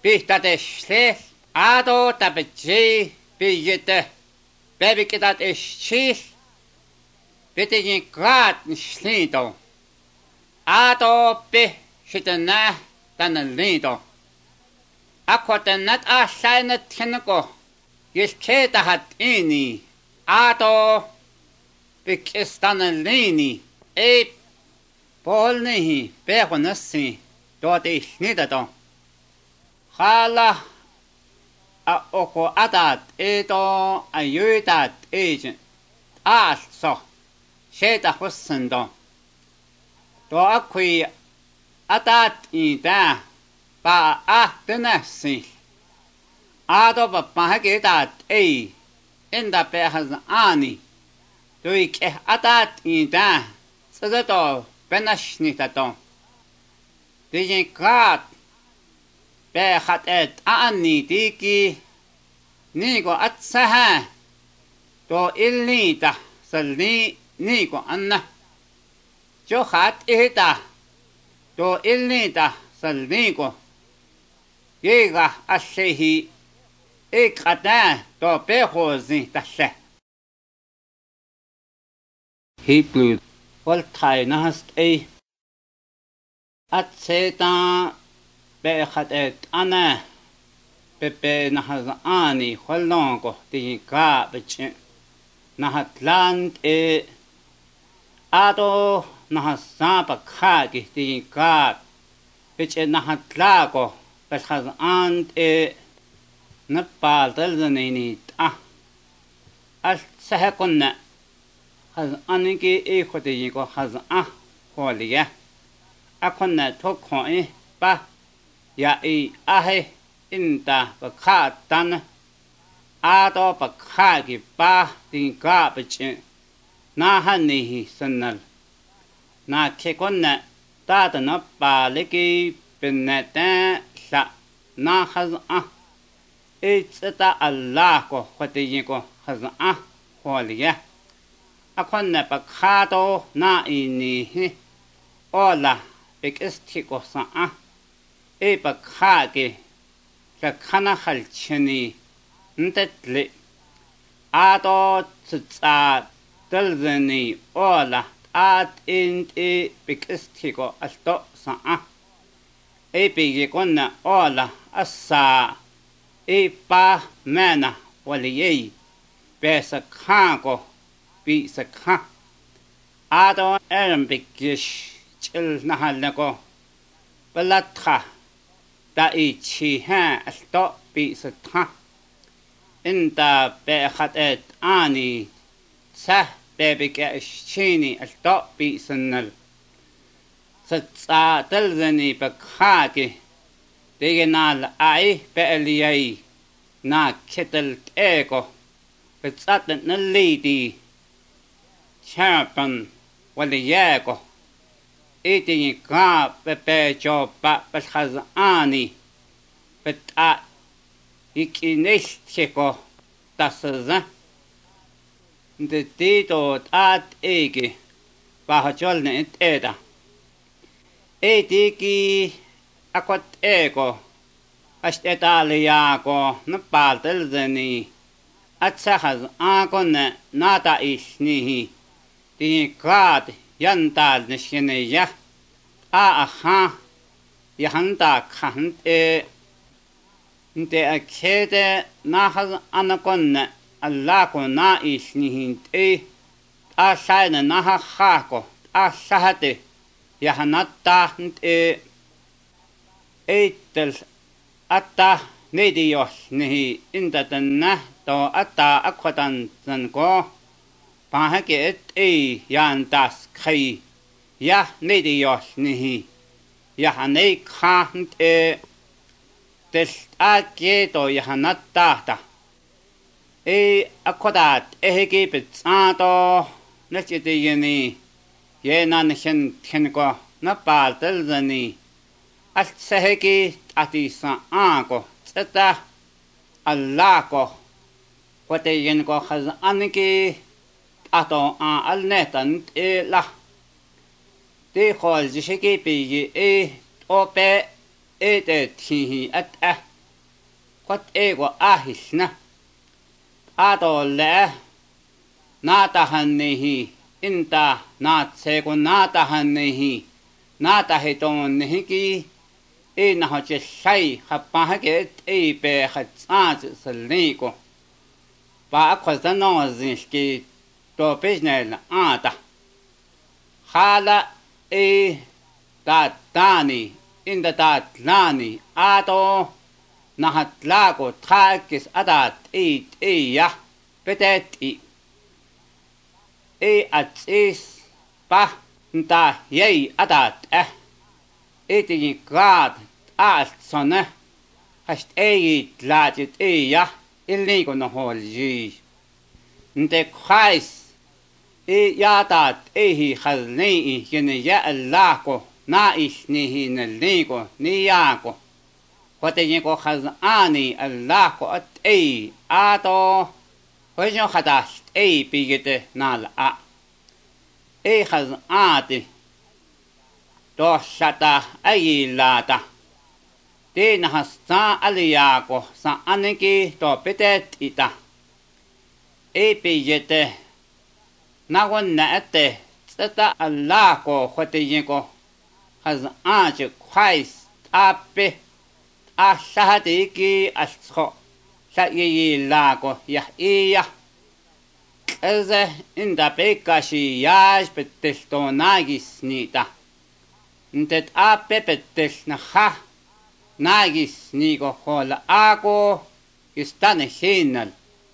Bihtate schlecht, Ado tabeji, bijete, bebikitat is schieß, bitte je grad schlido. Ado bi, schitena, dan een lido. Akkoten net a seine tinneko, jes keta hat ini, Ado bik is dan een lini, bol nihi, begonussi, dort is nido. Hala a oko adat edo a yudat agent so sheta hussendo do akui adat ida ba a denasi ado ba pahagedat inda behaz ani do ik adat ida sazato benashnitato dijin kat Behat ani tiki nigo atsaha to ilnita salni nigo anna jo hat ita to ilnita salnigo yega ashehi ekata to behozi tashe Hebrew voltai nahast atseta Behat ana pepe nahaz ani holongo ti ka beche nahatland ado nahasapa khagi ti ka beche nahatlago behaz ant napal dalzanini al sahakonna haz aniki khoti ko haz holiya akonna thokho ba ya ahe inta bakatan ado bakhagi ba dinga beche na hanihi sanal na kekonna tadana baliki benata sa na haza itsata Allah ko khatiyi ko haza holiya akonna bakhado na ini ola bekisti ko sa bakhage la khana khalchani ntetle ado tsa dalzani ola at inte bikistigo alto sa bige konna ola assa pa mana waliyi besa khago bi sa kha ado bikish chil nahalako balatha da chi ha alto bi satha inta behat ani sa bebike shini alto bi sanal satsa dalzani bakhage degenal ai beeliyai na ketel ego betsat na lady chapan waliyego eating ka pepe jo pa ani bet a ikinesh cheko tasaza de tito at ege bahajol ne eta etiki akot ego astetaliago na paltel zeni atsahaz akon nata isnihi ti kat yantal nishneya aha yahanta khante nte akhede nahaz anakon Allah ko na isnihin asayna naha khako asahate yahanata nte eitel atta nediyos nihi indatanna to atta akhwatan zanko pahake yantas khai ya nediyos nihi yahane khante tes aketo yahanata akodat eheke petsato nachete yeni yenan hen thenko na paltel zani al seheke atisa ako tseta Allah ko kote yen ko khaz anke ato al netan la te khol jisheke pe ye ope te thi at quat ego ahisna adolle naatahannihi inta naatsego naatahannihi naatahitonnihi inahochellai hapahake ipe hatsans selnico pa akwazanozinski to pisnel ata hala tatani inda tatlani ato nahatlago trakis adat ya petet atsis pa nta yei adat itini grad altsone hast tlatit ya ilnigo no holji nte khais yatat khalni yene ya allako na isnihi nalnigo niyako Koteñeko khazani allako at ato hojo khadas pigete nal khazati to shata lata te nahasta aliyako sa aneki to petet ita pigete nagon naete tsata allako koteñeko khazani khais ape Ashahadiki astro Shayi lago Yahia Eze in the Pekashi Yash Petestonagis nita Ntet a pepetes na ha Nagis nigo hola ago Istane hinal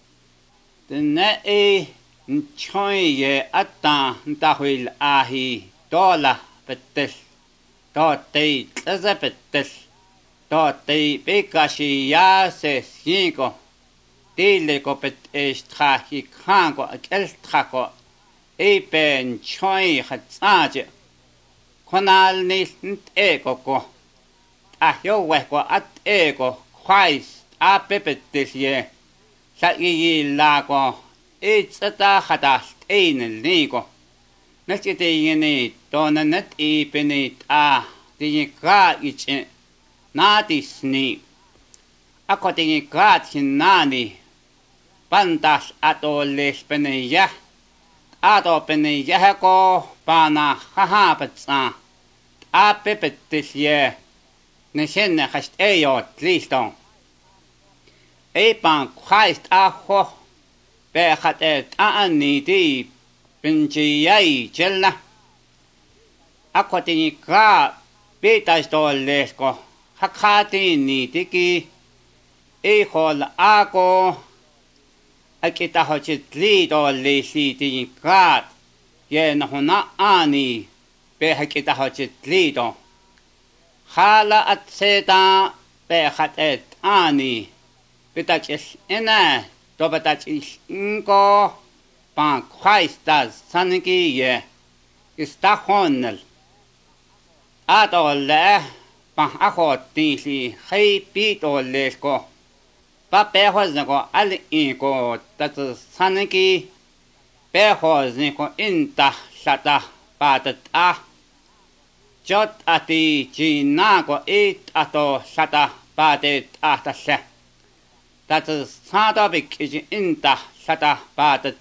Tene nchoye ata Ntahil ahi Dola petes Tote Eze petes Tote pekashi ya se cinco. Tile copet estrahi krango elstrako. Epen choi hatsaje. Konal nisnt ego. Ahyo weko at ego. Christ a pepetis ye. Sayi lago. It's hadas ein nigo. Nechite yeni dona net penit the gra ich. Natisni akotingi katin nani pantas atoles peneya ato peneya ko pana haha patsa apepetis ye neshenne hast liston pan Christ aho behat ani di pinchiyai chella akotingi ka betas toles ko Hakati ni tiki hol ako akita hochit lido lesi ti kat ye na ani pe hakita hochit lido hala at seta pe hatet ani petachis ena to petachis inko pan Christas saniki ye ista honel atole Pang ako tisi hay pito lesko. Papehos nako alin ko tatu saniki. Pehos niko inta shata patat Jot ati chinako ato shata patet se. Tatu sata bikiji inta shata patat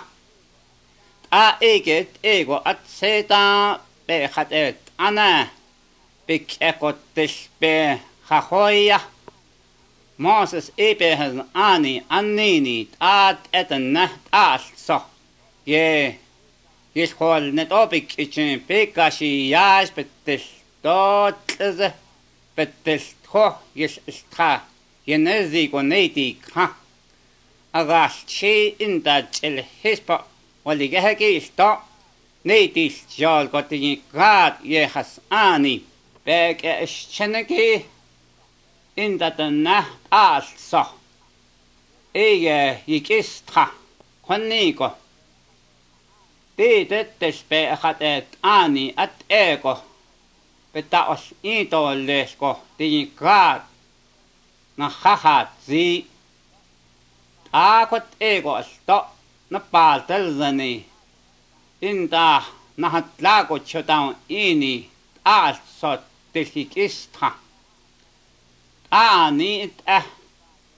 eget ego at seta pehatet ana. Big ekotis be hahoya. Moses has anini at etana so. Ye his whole net opic itchin pekashi yash petis dot is petis ho yes stra yenezi goneti ha. Agash she in that chill hispa while the geheki stop. Natis jol got the god ye has ani. Beg cheneki in that na so. Yikistra, Quanico. This be had ani at ego. But that was ito lesco, the grad. Na haha zi. Quat ego stop, na paltelzani. In the nahatlago chodown ini, so. Tilkistra. Ani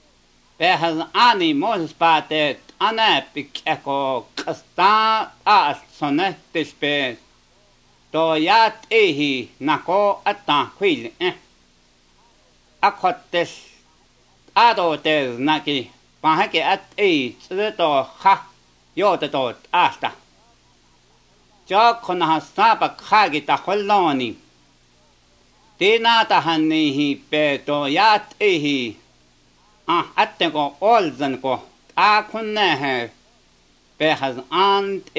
Behas ani Moses patet anapik eko kastan as sonetis pe to yat ehi nako atan kwil akotes adotes naki pahake at to ha yotato asta Jokona sapa khagi ta holoni Tinata hannihi pe to yat ehi atten ko olzen ko kunne he behas ant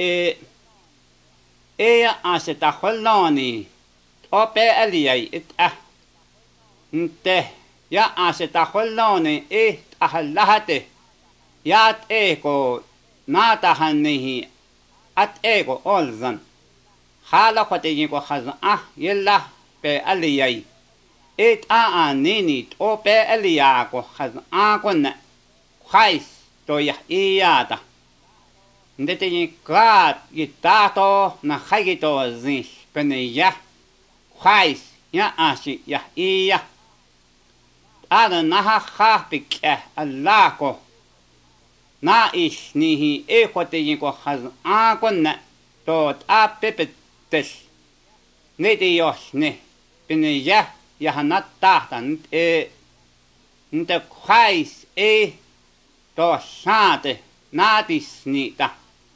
aseta holoni ope eliyai it nte ya aseta holoni ahallahate yat ko nata hannihi at ko olzen hala khote ko khaz yella pe eliyai it nini ope eliyako khaz kon khais to ya iyata ndete kat gitato na khagito zin penya khais ya ashi ya iya ada na khapik allako na isnihi khote ko khaz kon to apepetes nete yosne penya yahanat tahtan nte khais to sate natis nita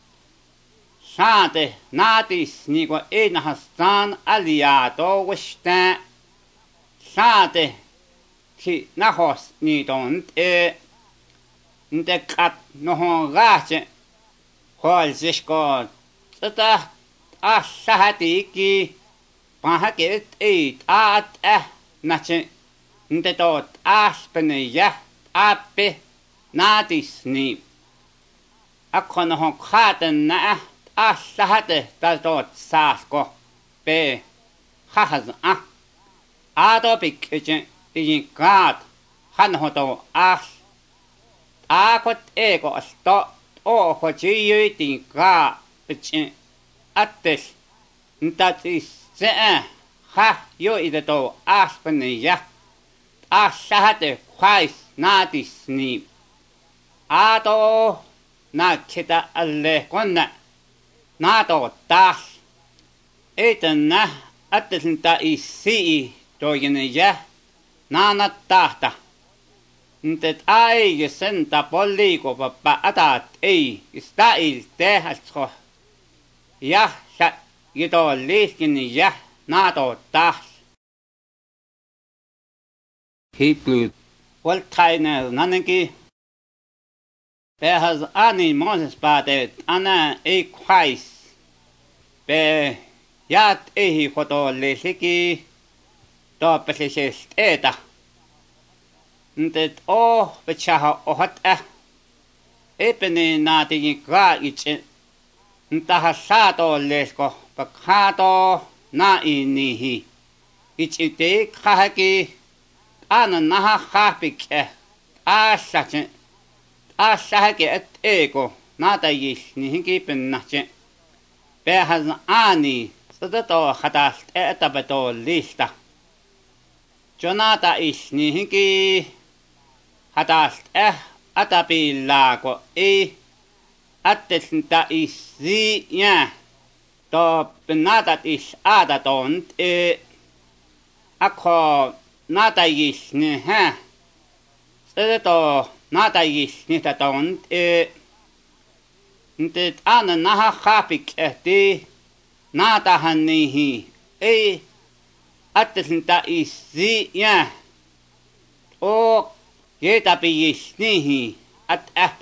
sate natis niko nahastan aliato wishta sate ki nahos niton nte kat nohon gache hol zishko tata asahati ki pahaket at nache nte tot aspene ya ape natis ni akona hon khaten na asahate tot sasko pe khahaz atopik tin kat han hoto akot ego sto o khochi tin ka ates ntatis ha yo ideto aspene ya asahate khais natis ni ato na kita alle konna nato tas etna atenta isi to ya nana tahta ntet ai senta pollico pappa atat sta il te asco ya sa gito liskin ya nato tas Hebrew Voltaire nanki behas ani Moses patet ana Christ be yat photo lesiki to peses eta ntet bechaha ohat epene nati ka ich ntaha sato lesko pakhato na inihi ichite khahaki ana naha khapik asahake et ego nata yish nihinki pennache behas ani sadato khatas etabato lista jonata ish nihinki hatas atapi lago atesnta isi ya to penata ish adaton akho nata yish ni ha sadato nata yish ni taton ntet ana naha khapik nata hannihi atesnta isi ya o yetapi yish nihi at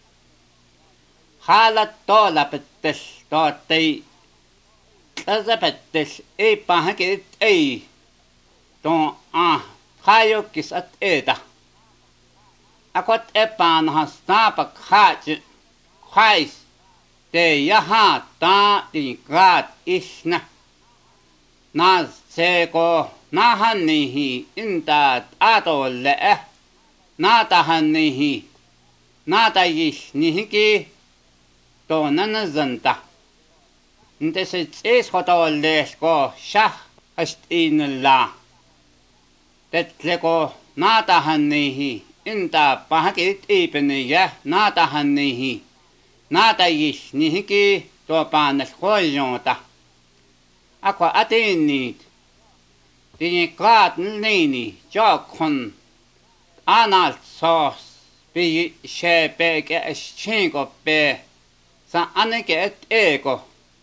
halat tola pettes tottei kazapettes pahakit ton khayokis at eta akot epan hastapa khach khais te yaha ta tingkat isna naz seko nahannihi intat atole natahannihi natayish nihiki to nanazanta nteses hotolesko shah astinla tetleko natahannihi inta pahakit ipeniya nata hannihi nata yisnihiki to panas khoyonta akwa atinit tini kat nini jokhon anal sos bi shepe ke schingo pe sa aneke et ego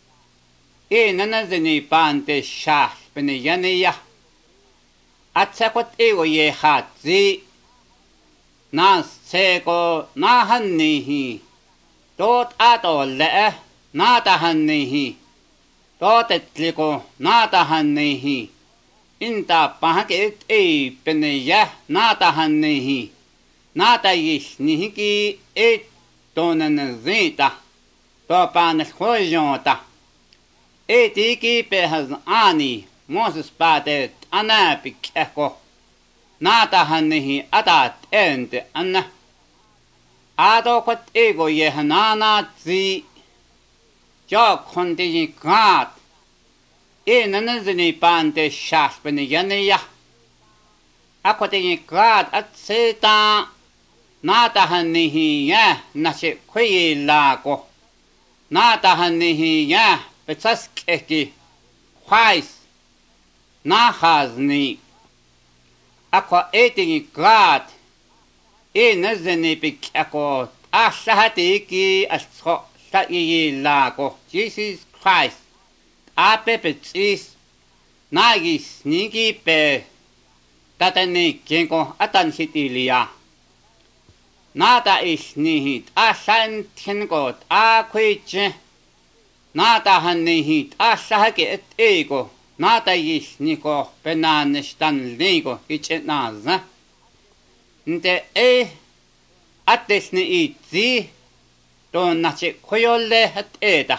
nanazini pante shah peniyaniya atsakot ego ye hatzi nas seko nahannihi tot ato le natahannihi totetliko natahannihi inta pahakit peniya natahannihi natayisnihiki et tonanazita to panas khoyonta etiki pehaz ani Moses patet anapik eko natahannihi atat ente anna adokot ego yehanana zi jokhon tiji kat nanazini pante shashpeni yaniya akotiji kat atseta natahannihi ya nache khuyi lako natahannihi ya petsaskeki khwais nahazni akwa etigi kat nazini pik ako ashahatiki asho sayi lako Jesus Christ ape petsis nagis niki pe tatani kenko atan hitiliya nata isnihit asan tenko akwich nata hanihit asahake et ego nata isniko penanistan ligo ichnaza nte atesni itzi to nache khoyolle hat eta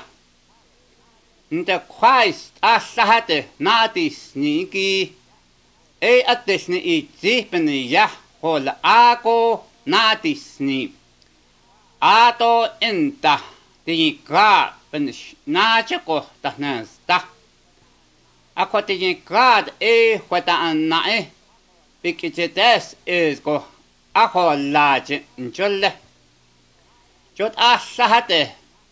nte Christ asahate natis niki atesni itzi peniya hol ako natisni ato enta tika penish nachako tahnasta akotin kad hwata annae pikichetes isgo ako laje ncholle chot asahate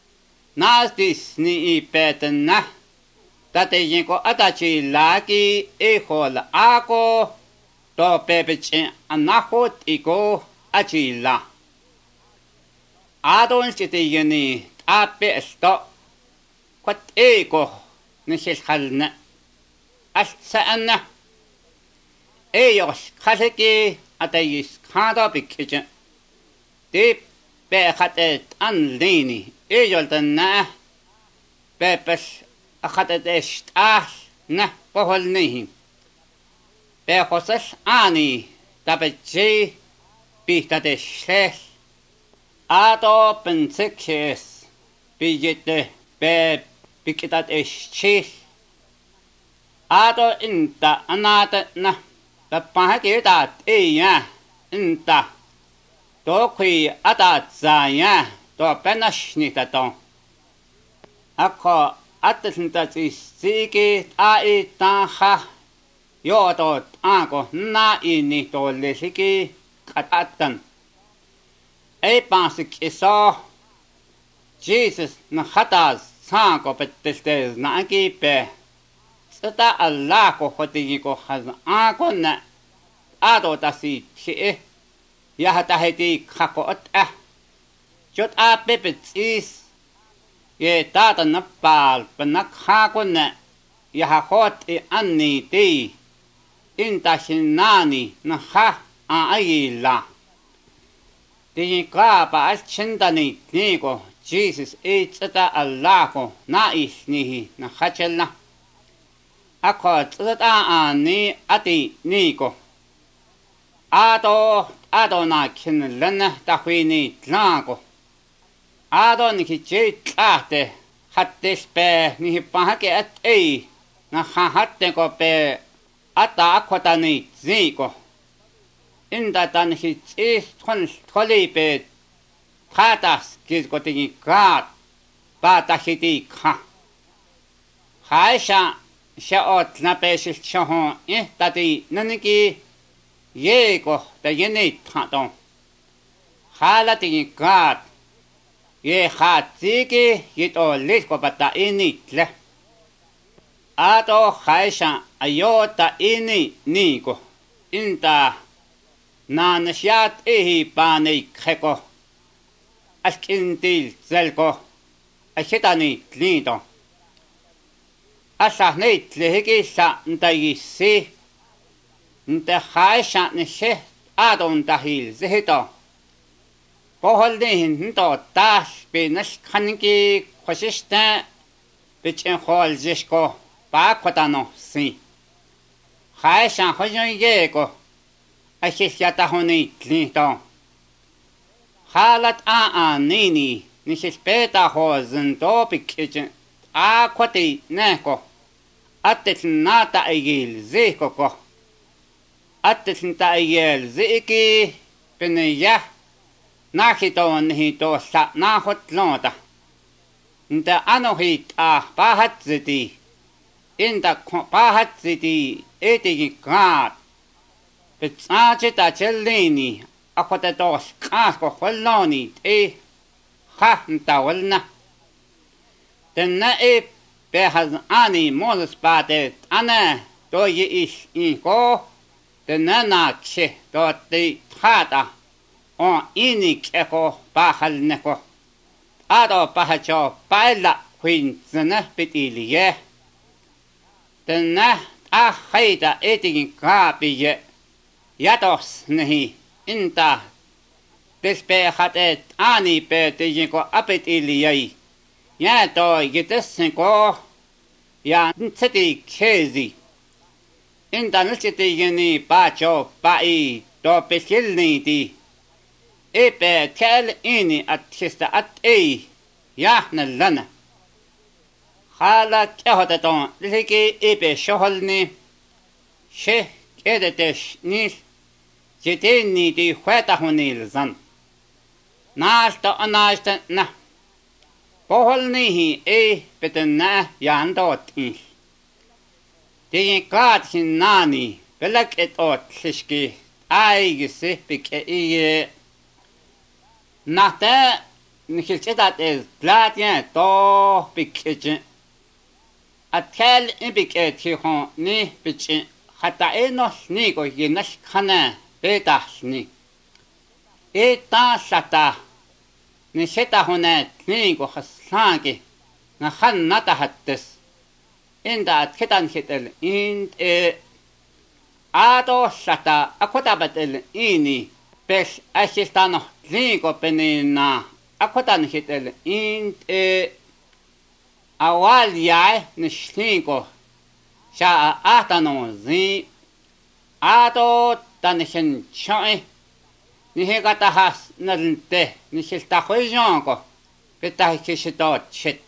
nastis ni ipetna tate ko atachi laki hol ako to pepeche anahot iko achila adon chite yeni ape sto kwat eko nishil khalna asana eyos khaseki atayis khada pikche de be khatet anlini eyoltana pepes akhatet esta na poholnihi be khosas ani tapechi pihtate shes ato pensekes bijete be pikitat eschis ato inta anata na tapahakita eya inta to khui ata zaya to penashnita to akho atinta tsiki ai ta ha yo to ako na ini to lesiki katatan pasik iso Jesus na khatas sanko petestes na akipe tsata Allah ko khotigi ko khaz ako na ato tasi chi yahata heti khakot chot pepetsis ye tata napal panakha ko na yahakot anni ti inta shinani na kha ayila ti ka pa chindani ni ko Jesus tsata Allah ko na isnihi na khachelna ako tsata ani ati niko ato na kinlana tahwini tlako ato ni kichitlate hattes pe ni pahake at na hatte ko pe ata akwatani ziko inda tan hitsi tholi pe khatas kisko tingi kat pata hiti kha haisha shaot na pesil chahon tati naniki ye ko ta yene thaton Halatin kaat. Ye hatsiki yito lisko pata initle. Ato haishan ayota ini niko. Inta naanasyaat ihi paanei kheko. Askintil zelko. Ashitani tlito. Asahnet lehiki sa ntayisi. Nta haishan nishe adon tahil zihito. Koholdihin nto taas pinas kanki khosishta bichin khol zishko pakwatano si. Haishan hojon yeko ashisyata honi tlito. Halat nini nishispeta ho zinto pikichin akwati neko. Atit nata ayil ziko ko. Atit nta ayil ziki piniyah. Nakito nihito sa nahot lota. Nta anohit pahat ziti. Inta pahat ziti etigin kaat. Pitsachita cellini akotatos kasko holloni te nta walna. Tenna pehaz ani moses pate ana to yi ish inko. Tenna nakshe to te khata. On inik eko pahal neko. Ado pahacho paila huin zana pitiliye. Tena haita etigin kaapiye. Yatos nehi inta. Despe hatet ani petigin ko apitiliyei. Yato gitesin ko. Ya ntseti kezi. Inta nilchitigini pacho pai to pesilni ti. Epe tel ini atista at yahna lana. Hala kyahotaton liki epe shoholni. She kedetesh nis. Jitini di huetahunil zan. Nasta anasta na. Poholnihi petena yandot in. Tigin kaatsin nani. Belak et ot lishki. Aigisi pik iye. Nahta nikilchetat is platien to pikichin. Atel impikechihon ni pichin. Hata enos niko yinas kana betas ni. Eta sata. Nisheta honet niko hasanki. Nahan nata hattes. Inda atketan hitel int ato sata akotabatel ini. Pes asistano Linko penina akotan hitel int awal yai nishlinko sha atano zi ato tanishin choi nihegata has nalinte nishilta hojonko petahikishito chit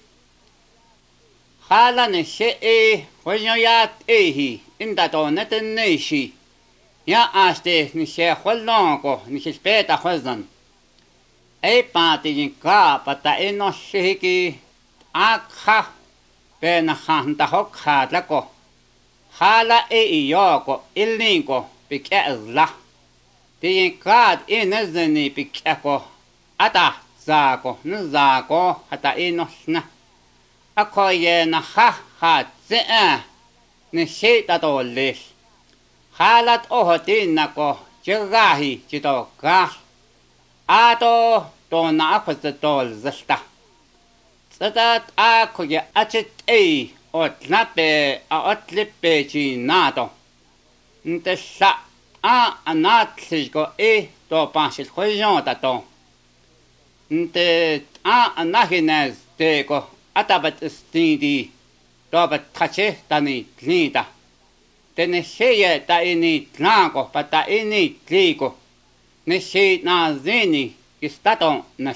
hala nishe hojoyat indato neteneshi ya aste nishe holonko nishilpeta hozan patigin ka pata enoshiki akha pena hanta hokha lako hala iyoko ilninko pikazla tigin ka inazani pikako ata zako nzako hata enosna akoye na ha tse ni shita tolis halat ohotinako jagahi chito ka ato to na akwazatol zasta. Zatat akoye achet otlape otlipe chi nato. Ntesa anatligo to pansil hoyon tato. Nte anahines teko atabat stindi to bat tache tani tlita. Tenesheye ta ini tlanko pata ini tliko. Nishi na zini istaton nas.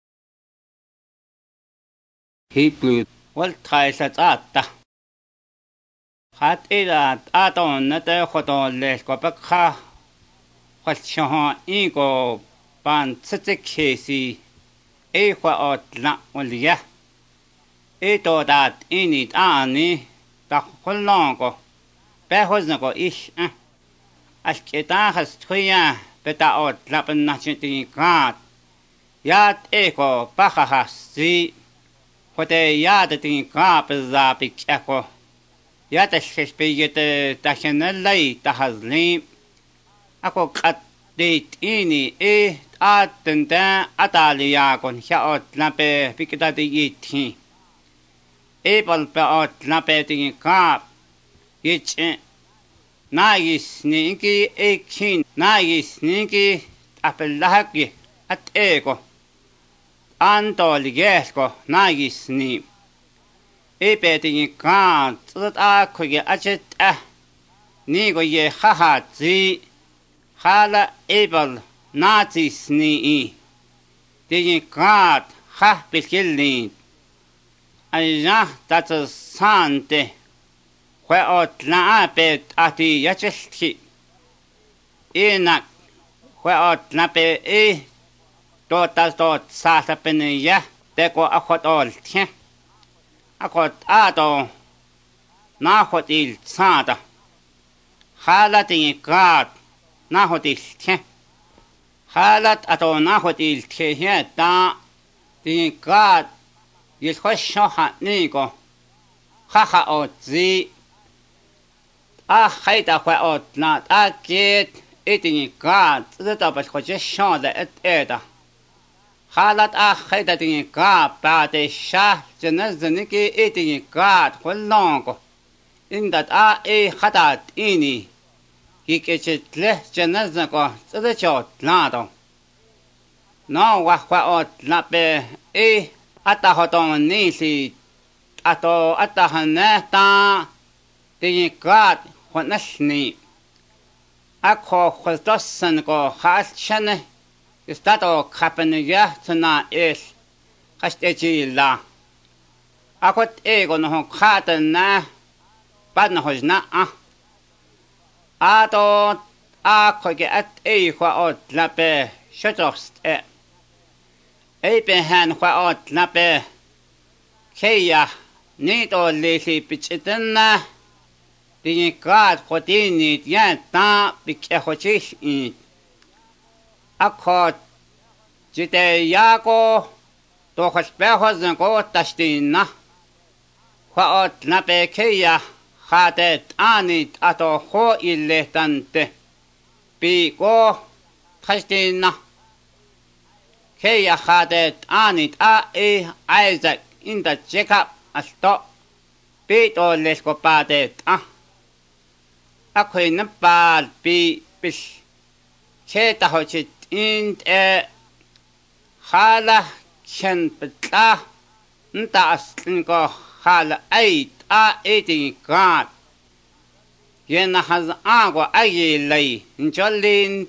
Hebrew wal traisat atta. Hat ila aton nate khoton lesko pakha. Khwalshahan ingo ban tsitikesi. Khwa otla uliya. To dat init ani ta kholongo. Behoznako ish. Ashketa has tuya. Beta ot lapan nachitin kat Yat eko pakahasi. Kote yada tin kaapza pikako. Yata shespiyete tashanalay tahazlim. Ako katit ini atenta atalia kon shaot nape pikitati iti. Epal peot nape tin kaap. Yich nagis ninki ekin nagis ninki apelahaki at eko. Anto ligesko nagis ni. Epeting kan tsut akuge achet ni go ye hahazi hala ebal nazis ni tingin kat ha pilkilni ayah tats sante kweot na apet ati yachelki inak kweot na pe tot sasa peniya teko akot ol tien akot ato nakot il sata halat in kat nakot il tien halat ato nakot il tien ta in kat il khosho ha niko haha otzi haita kweot na akit itin kat zeta pas khoche shonda eta halat haita tin ka pate sha jenazaniki itin kat khulongo indat khatat ini kikechetle jenazako zechot lado no wa kwaot nape atahoton nisi ato atahaneta tin kat khonashni akho khosdosan ko khalchane Stato kapenya tna kastechi la akot ego no khatna padna hojna ato akhoge at khwaot lape shotost pehan khwaot lape keya nito lesi pichitna tinkat khotini ya ta pikhochish akot jite yako to khspehos ko tastina khaot nape keya khatet anit ato kho illetante pi ko tastina keya khatet anit Isaac in the Jacob asto pi to leskopatet akoy napal pi pis cheta hochit int khala chen petla nta aslin ko khala eating kat yena has agua ayilay njolin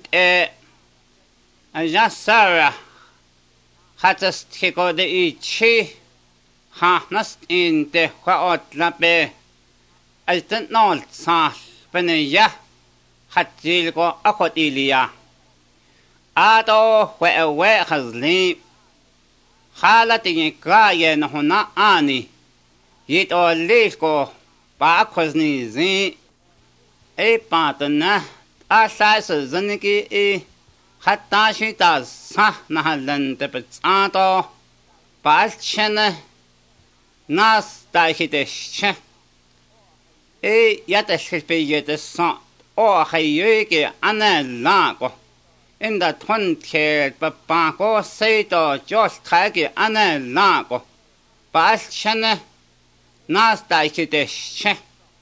ajasara hatas tiko de ichi ha nas inte khaot lape altan nol sa penya hatil ko akot ilia ato we hazli khalatin kaye na hona ani yito lisko pa khozni zi patna asas zaniki hatta shita sa nahalan te pato palchen nas tahitesh yata shpeyete sa o hayeke analako in the 20 papako seito just kage analako palchen nas tahitesh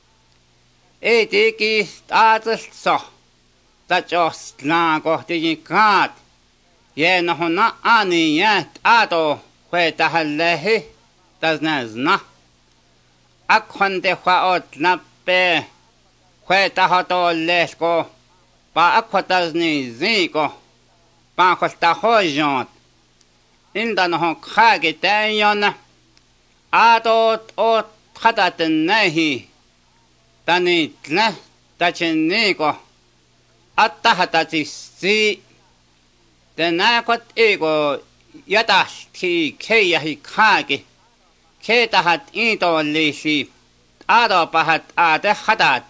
tiki status so that just lago the cat ye no na ani yet ato kweta halehi tasnazna akhonde khaot na pe kweta hoto lesko pa akhotazni ziko pa khosta hojont inda no khage tayon ato o khatat nahi tanitla tacheniko attahatati tenakot ego yatash ti keyahi khage ketahat ito lisi ado pahat ade khatat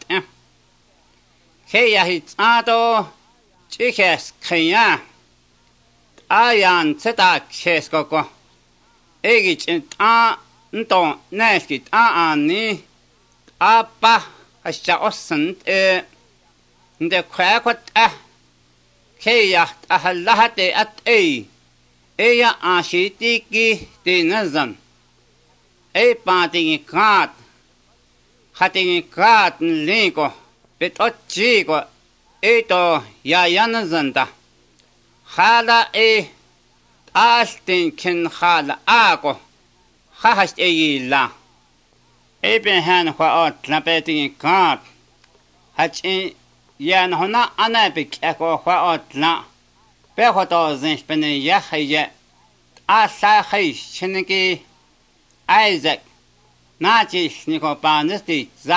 keyahi ado chikes kaya ayan seta chesko egich nto neskit ani apa asja ossent nde kwakot keya ahallahate at eya ashitiki tinazan patingi kat hatingi kat liko betotchiko eto yayanazanta hala astin kin hala ako hahast la ben kwa ot lapetingi kat hachi yan hona anapik ako kwa ot la behoto zinspene yahye asa khish chiniki Isaac nachis niko panisti za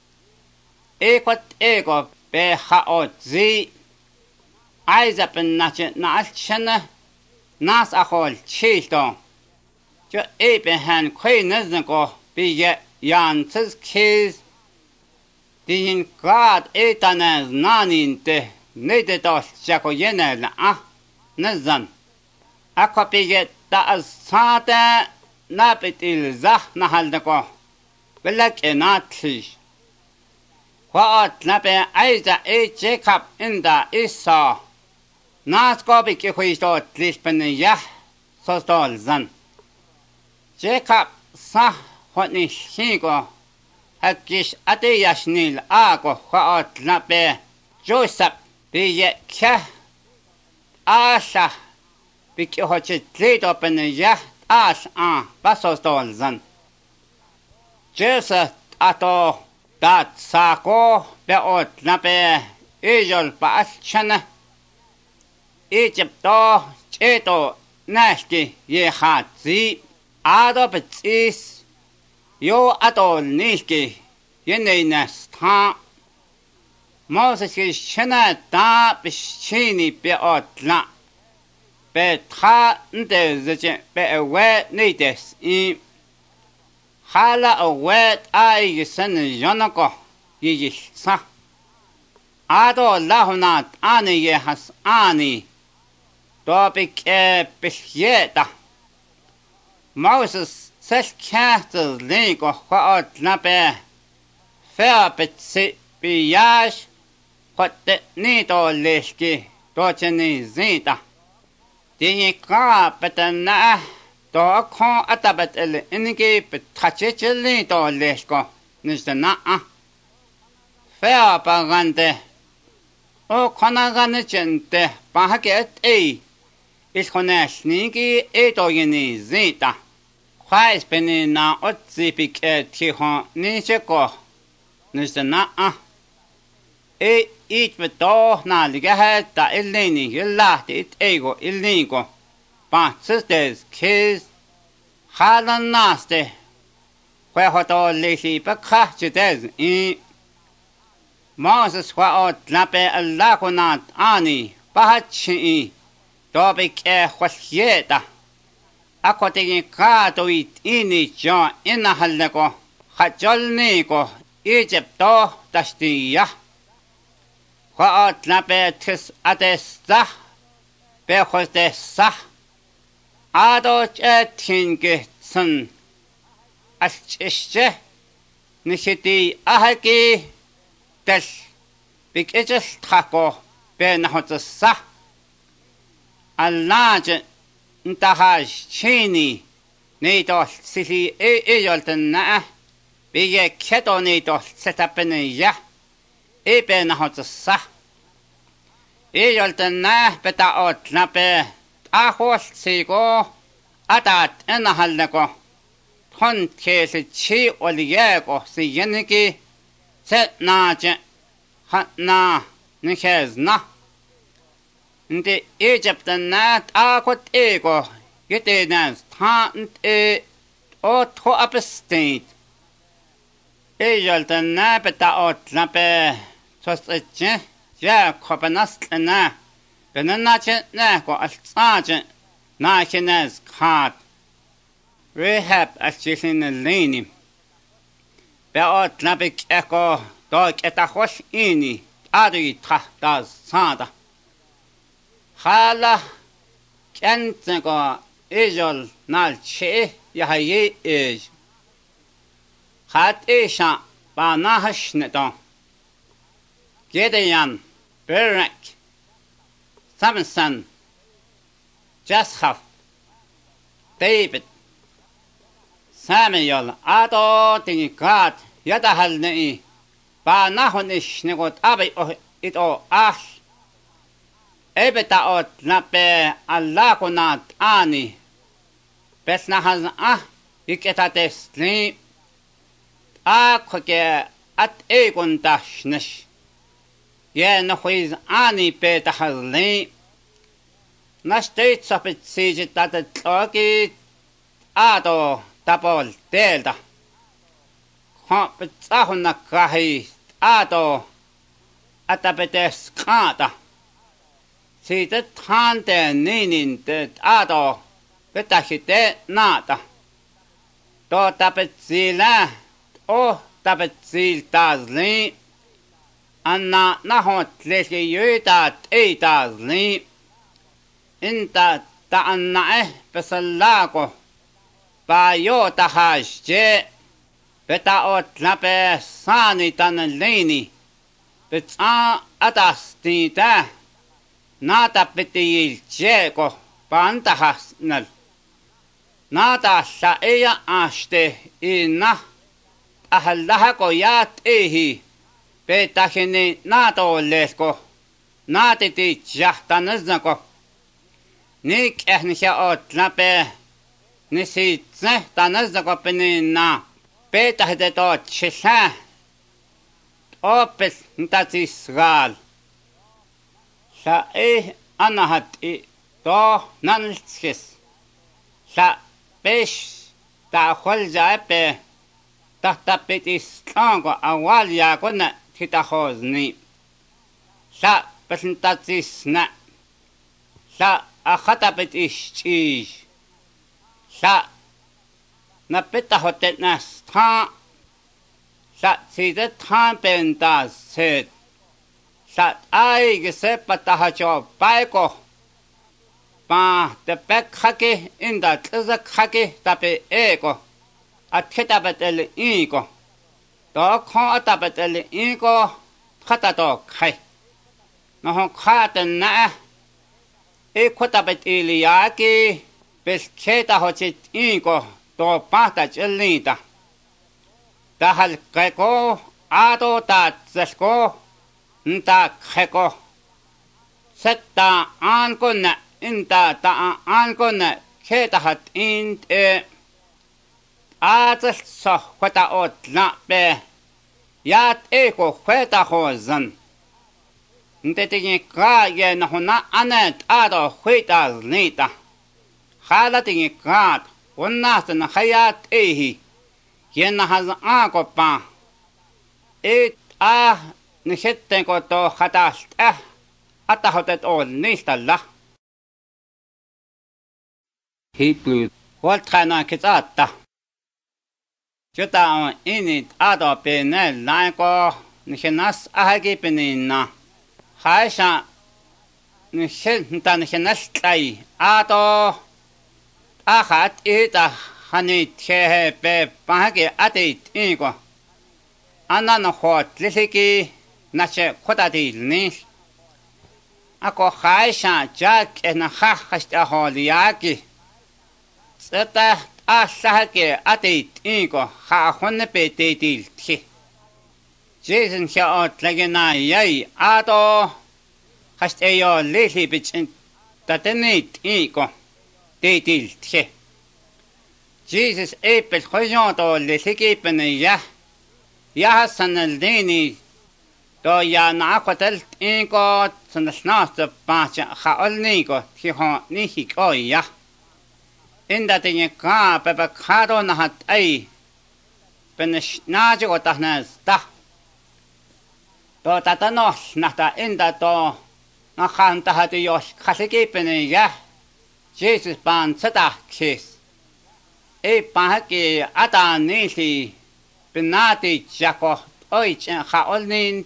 eko be haot zi Isaac nache nachana nas ahol chilto jo ben kwenazko biye yantsız kiz din God etanaz naninte nede dos jako yenel nazan akapiye da sata napitil zah nahaldako belak enatlish What nape aiza Jacob inda isa nasko biki huisto tlispen yah sostol zan Jacob sah hotni higo hakish ate yashnil ako what nape Joseph biye kya asa biki hochit lido pen yah as basostol zan Joseph ato dat sako beot nape ijol paachana Egypto cheto nashki ye hatzi ado betis yo ato nishki yenenas ta Moses ki shana ta bishini beot la betha nte zeche be we nides hala awet ay sen jonako yisa ado lahunat ani ye has ani topic bisheta Moses ses castle lingo what nape fair betsi biyash what nito leski tocheni zita Dini ka betana to kon atabat el ingi betachecheli to lesko nisna fair pagante o konagane chente pahaket is konasniki etoyeni zita Kwais penina otsipik tihon nicheko nisna each beto na ligahe ta illini yillahti it ego illingo but sisters kids halan naste where hoto lisi bakha chites Moses wa ot lape allakonat ani pahachi topik khwashieta akotigi kato it ini jo inahalleko khajolni ko Egypto tashtiya What napetis atesta behostesa ado chetingitsen asche nishiti ahaki tes bikejes tako benahotsa allaje ntahaj chini neidol sili ejoltena biye keto neidol setapenia benahotsa ejoltena betaot nape ahos sigo atat enahalleko ton kesi chi oliego si yeniki set naje hatna nikezna nde Egyptena akot ego yetenas tant o to upstate ejoltena betaot nape Sosche ja kopanastlena benanache na ko alsaje na kines khat rehab asjilin leni beot nabik eko dog etahos ini adi tahta sada hala Kent go ijol nal che yahaye ij. Hat isha ba nahash neton. Gideon, Barak, Samson, Jephthah, David, Samuel, Ado tingi God, yadahal nei, ba nahonish negot abe ito ach, ebetaot nape allakunat ani, besnahaz iketates ni, akoke at egontashnish. Ye no quiz ani peta hazli. Na states of it siege that the clocky ado tapol delta. Competahuna kahi ado atapetes kata. See the tante ninin the ado betahite nata. Do tapet zila o tapet zil tazli. Anna nahot leke yuta eita zli. Inta ta anna pesallako. Ba yota hashje. Beta ot lape sani tan leni. Beta atastita. Nata petil cheko. Panta hasnal. Nata sa eya ashte inna. Ahallahako yat ehi. Petahini nato lesko, natiti jahtanznako. Nik ehnisha ot lape, nisi zehtanznako penina, petahdeto chisa, opes ntatisgal. Sa anahati to nanlskis. Sa pesh ta holjape, tahtapetis tango awal yakona. Kita hozni. Sa presentatis na. Sa akhatapet ish. Sa napeta hotet na sta. Sa sida tampentas set. Sa ay gesepatahacho paiko. Pa te pek hake inda tlazak hake tape eko. At kitapet el iko. To kho atapetele inko khata to khai no ho khata na e khotapet iliyaki bes kheta hochit inko to pata chelita tahal keko ado ta tsesko nta kheko setta anko na inta ta anko na kheta hat int Azel so kweta ot na be yat eko kweta hozan ntetingi ka ye na hona anet ado kweta znita hala tingi kat unnas na hayat ehi ye na haz ako pa ni hitten ko to hatast ata hotet ol nistalla Hebrew what kana kitata Juta init ado penel laiko nihenas ahagi penina. Haisha nihenas tlai ado ahat ita hanit hehe pe pahagi atit ingo. Anan hot lisiki nache kotadil ni. Ako haisha jak enahahashta holiaki. Zeta Asahake atit ingo ha honne petetil tchi. Jason sha ot lagena yai ado hast eyo lili bichin tatenit ingo tetil tchi. Jesus epel khojonto lili pene ya sanaldini do ya na kotel ingo sanasnas pacha khaolnigo thi ho ni hikoya. Inda tingi ka pepe kado nahat ay penish naji ko tahnas ta to tatanos nahta inda to nakhan tahati yosh khasiki peni ya Jesus pan sata kis e pahaki ata nisi penati jako oi chen khaolnin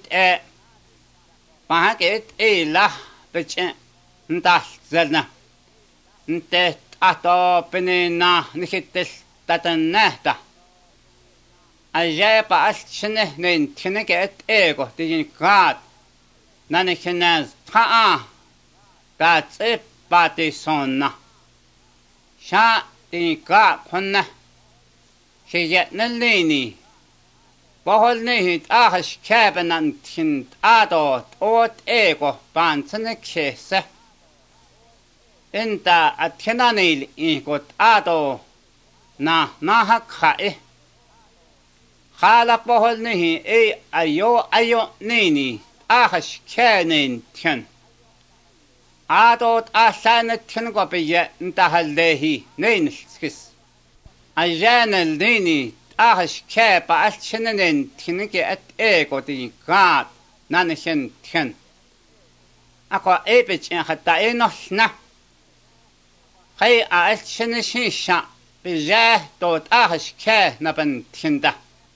pahaki e la bechen ntas zelna nte ato penina nikitel tatanahta ajaya pa alchine nen tineke et ego tijin kat nanikinaz taa ta tsip pati sonna sha tijin ka khonna shiyat nalini bohol nihit ahash kabanan tin ato ot ego bantsnikse Inta athenanil ikot ato na nahakhae. Khala pohol nihi ayo nini ahash kanin tien. Atot asan tien ko piye ntahaldehi ninskis. Ajanel nini ahash kapa alchinen tienike at ego di gat nanishen tien. Ako epich in hata enosna. Kay alchinishisha bijah tot ahash ka naban tinda.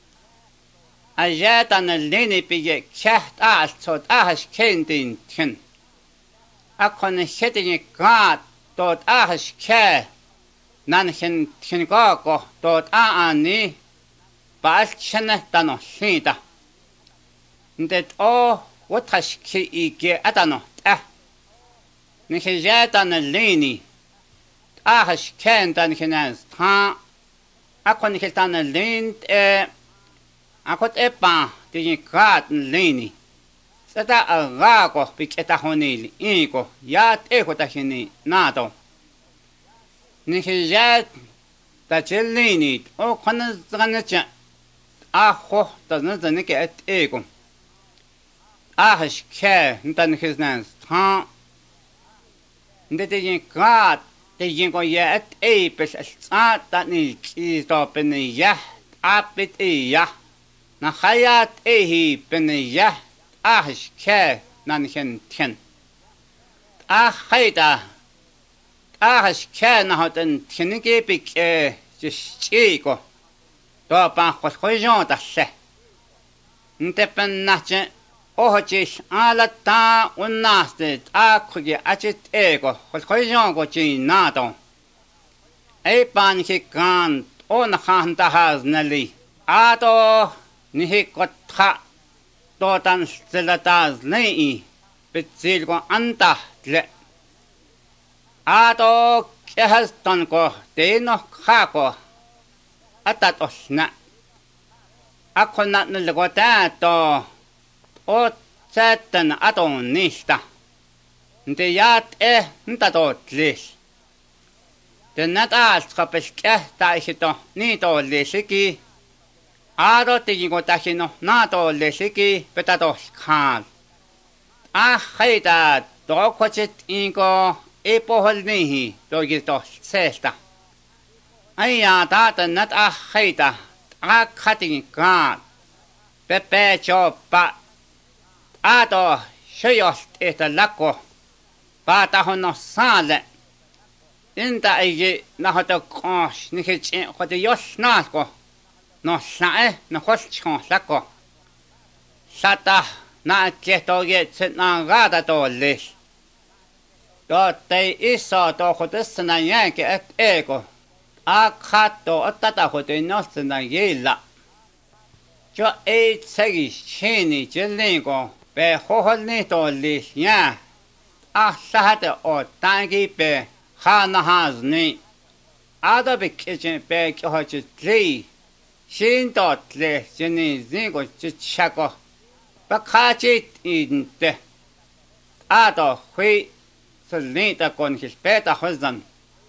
Ajatan lini bije kaht as tot ahash kendin tin. Akon hetini gat tot ahash ka nanhin tingago tot aani balchana tano sida. Ndet o watash ki ige atano ta. Nihijatan lini ahash kendan hinaz ta akon hiltan lind akot epa di kat lini sada agago piketa honili iko yat eko ta hini nado nihijat ta chelini o khana zanacha aho ta nazanike et ego ahash ke ndan hiznaz ta ndete kat Tijin ko yet apis at ni kito peniya apit iya na hayat ehi peniya ahish ke nanchen tien ahayda ahish ke na hoten tienike pik chico do pan khojon ta se nte pen nache Ohochish alata unaste akugi achit ego khojon go chin nato e pan hikan on khanta haz nali ato nihikotha totan stelataz nei pitsil go anta le ato kehaston ko teno khako atatosna akona nilgota to o tsatan aton nista nte yat ntatot lis te natal skapeske ta hito ni to lesiki aro te go tahino na to lesiki petato khan haita to kochit ingo epohol nihi to gito sesta aya ta nat haita khatin kan pepe chopa Ato shoyost esta lako pata hono sale inta ege na hoto kosh nikhe hoto yosh nasko no sae no hoschon lako sata na keto ge tsna gada to lish do te iso to hoto sna yanke et ego akato atata hoto nostna yela jo e tsegi chini jelingo be hoholni to lishya ahsahate o tangi be khana hazni ada be kitchen be hochi tri shin dot le jeni zingo chichako ba khachi inte ado hui solita con his beta hozan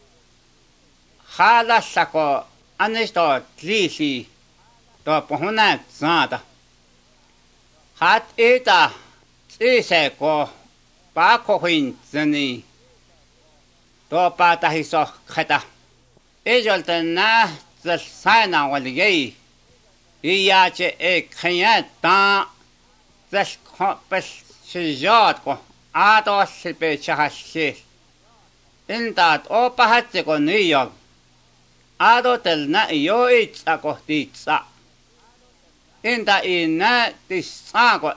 khala sako anisto tlisi to pohuna zada hat eta tsise ko pa ko hin zani to pa ta hiso khata ejolta na zasana waligei iache e khayata zas khopes shijat ko ato sipe chahashi intat o pahatse ko niyo ado tel na yo itsa ko titsa Inta ina tisago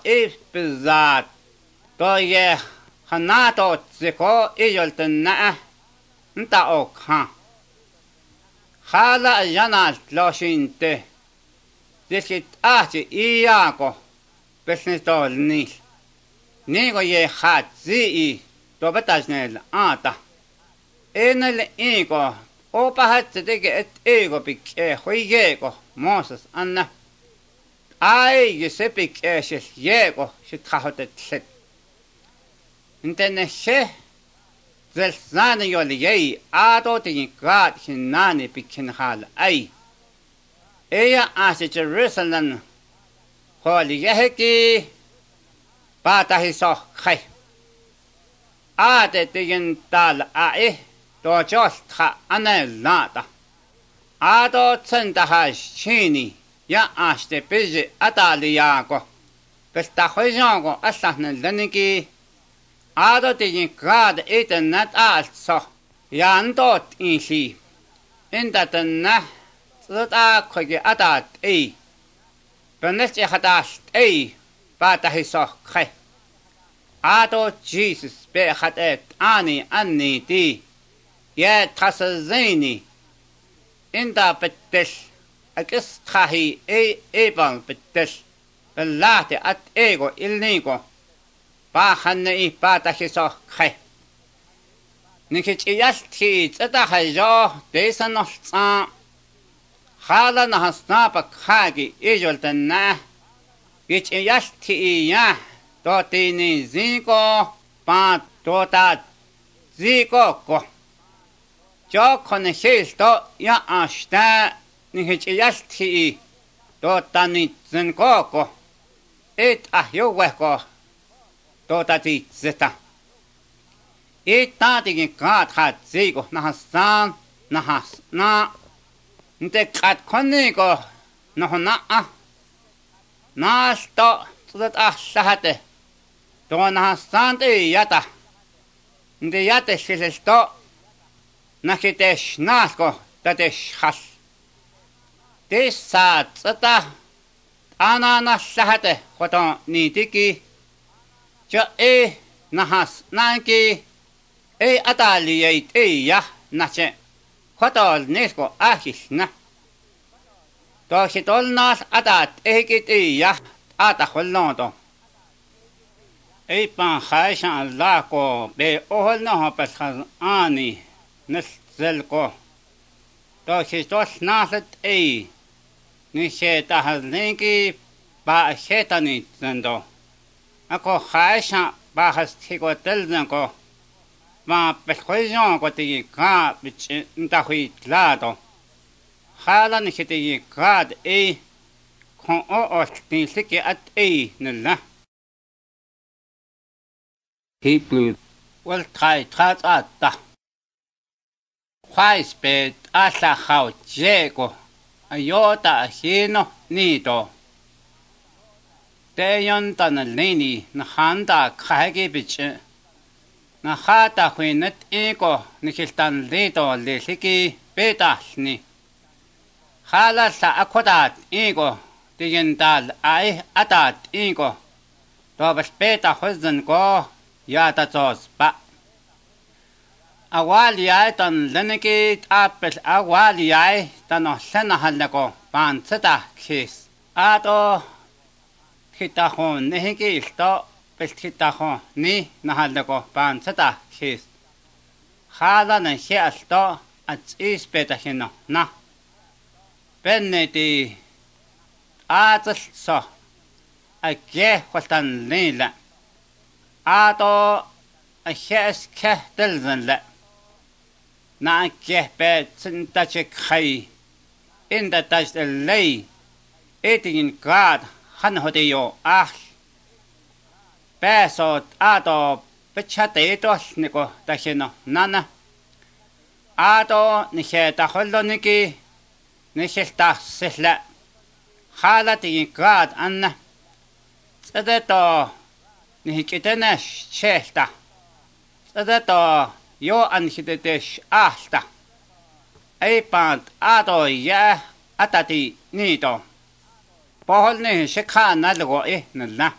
ipizat to ye hanato tsiko ijoltana nta o khan khala yana loshinte diskit ahti iyako besnito ni go ye khatzi to batasnel ata enel ego opa hatsige et ego pik hoyego Moses anna ai gisepik shel yego shithahotet set intene she zel zane yoli yei ado tin gat hinani pikin hal ai eya ase Jerusalem holy yeheki pata hiso khai ade tin tal ai to just kha anel nata ado tsenda ha shini ya aste pije ataliago pesta hoyango asahne leniki ado tin god eten nat also yandot insi indatna tsata khoge atat benes hatas pata hiso khai ado Jesus be khatet ani ti ya tasazini inda betes akis khahi ebal betes belate at ego ilnigo ba khanne pata hiso khai nikich yasti tsata hajo desanol tsa khala na hasna pa khagi ejoltana ich yasti ya to tini ziko pa tota ziko ko jo khone histo ya ashta nikich yasti to tani zinko ko et ahyo weko to tati zeta tati kat khat ziko na hasan na hasna nte kat khone ko no na nasto tsudat sahate to na hasan te yata nte yate shilesto nakitesh nasko tatesh khas tesa tsata anana sahate khoto nitiki jo nahas nanki atali ya nache khotol nesko ahisna to hitol nas atat ekiti ya ata kholondo pan khaishan la ko be ohol no pas ani nesel ko to hitol naset ni sheta halinki ba shetani zendo ako khaishan ba has tigo telzen ko ma pelkoyon ko ti ka bich nta hui lado khala ni khiti kad kon o tin siki at nella Hebrew wal try ata khais bet asa khaw jego ayota hino nido teyon tan leni na handa khage bich na khata huinet ego nikiltan ledo lesiki betasni khala sa akodat ego tigendal ai atat ego to bas beta hozden ko ya ta tos pa awali ai tan leniki apel awali ai tan sena halako pan seta khis ato kita hon nehiki sto kita hon ni nahalako pan seta khis khala na hiasto at is beta hino na beneti atal so ake kwatan lila ato a hias kehtelzen la na ke bet sintache khai in the touch the lay eating god han hodeyo pesot ato pechate tos niko tachino nana ato nihe taholoniki nihilta sihla halati god anna tsadeto nihikitenesh chelta tsadeto yo anhitetesh ahta pant ato ya atati nito pohol ni shikha nalgo nalla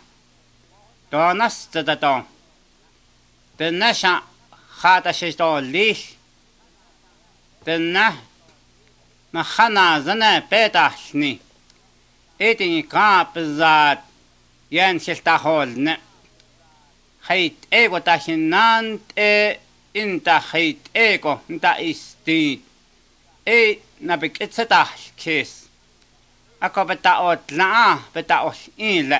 donas tsadeto tenasha khata shito lish Tena na hana zana petashni. Etin kapzat yen shiltaholne. Hait ego tashinant inta hait ego inta isti. Nabik itsetash kiss. Ako betaot la betaos inle.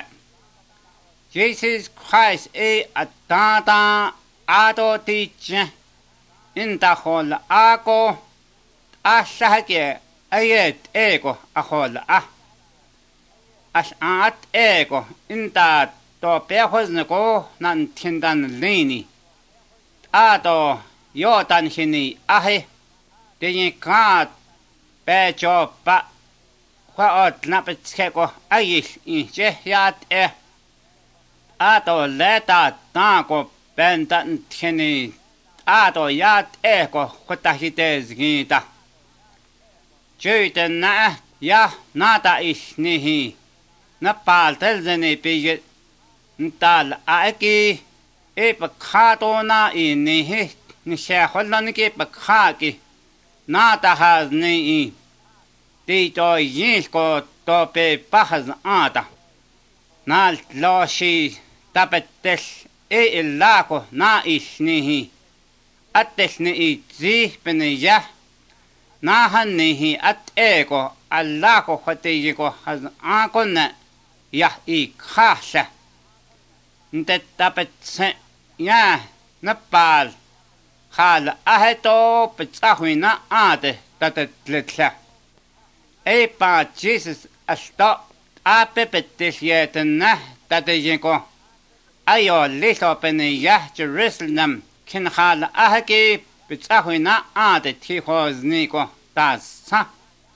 Jesus Christ atata ato teacher. Inta hol ako ashake ayet ego ahol As at ego inta to pehosneko nan tindan lini. Ato yotan hini ahe. Dini kat pecho pa. Kwaot napetskeko ayis inche yat Ato leta tanko pentan hini. Ato yat ego kutahitez gita. Jyten na ya nata isnihi. Napal telzeni pijit. Ntal aeki. Ipakato na inihi. Nishaholaniki pakaki. Nata hazni. Tito yinsko tope pahaz ata. Nal loshi tapetel ilako na isnihi. Attesni itzi penija. Nahanihi at ego allako hatijiko haz ankonna yah ikhasha. Ntetapetse ya napal. Hal aheto petsahuina ate tatetletla. Pa Jesus asto apepetis yetena tatijiko. Ayo liso penija Jerusalem. Kin hal ahaki petsahuina ate tihozniko tasa.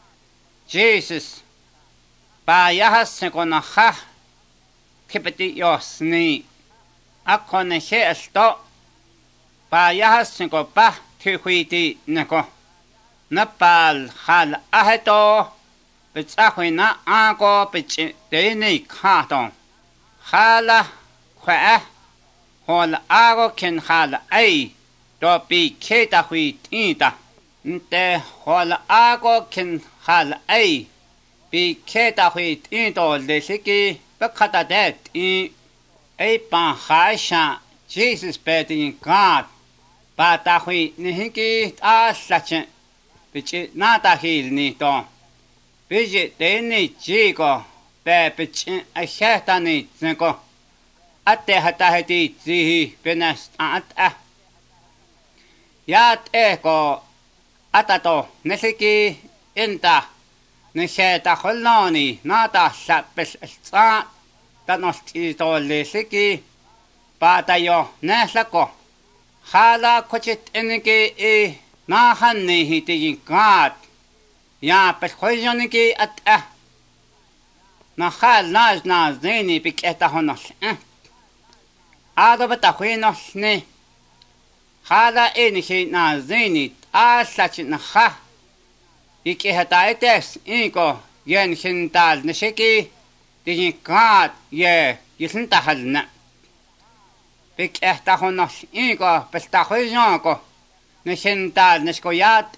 Jesus pa yahas kona ha kipeti yosni. Akone she asto pa yahas ko pa tihuiti neko. Napal hal aheto petsahuina ako pechi deni katon. Hala kwa hol ago ken hal ay do pi keta huitinta. Nte hol ago ken hal ay pi keta huitinto lesiki bekata det ay pan haisha Jesus betin God pata hui nihiki aslachen pichi nata hil nito pichi deni chico pe pichi ashetani zinko Ate hataheti zihi penast Yat eko atato nesiki inta nisheta holnoni nata sapes sa tanostito lesiki patayo neslako hala kochit eniki nahani hiti kat ya peshoyoniki nahal na zeni piketa honos Ado batahuinos ne. Hada enihi na zenit asach na ha. Iki hataites inko yen hintal nishiki. Dijin kat ye yisintahalna. Pik ehtahonos inko pestahuisionko. Nishintal nishkoyat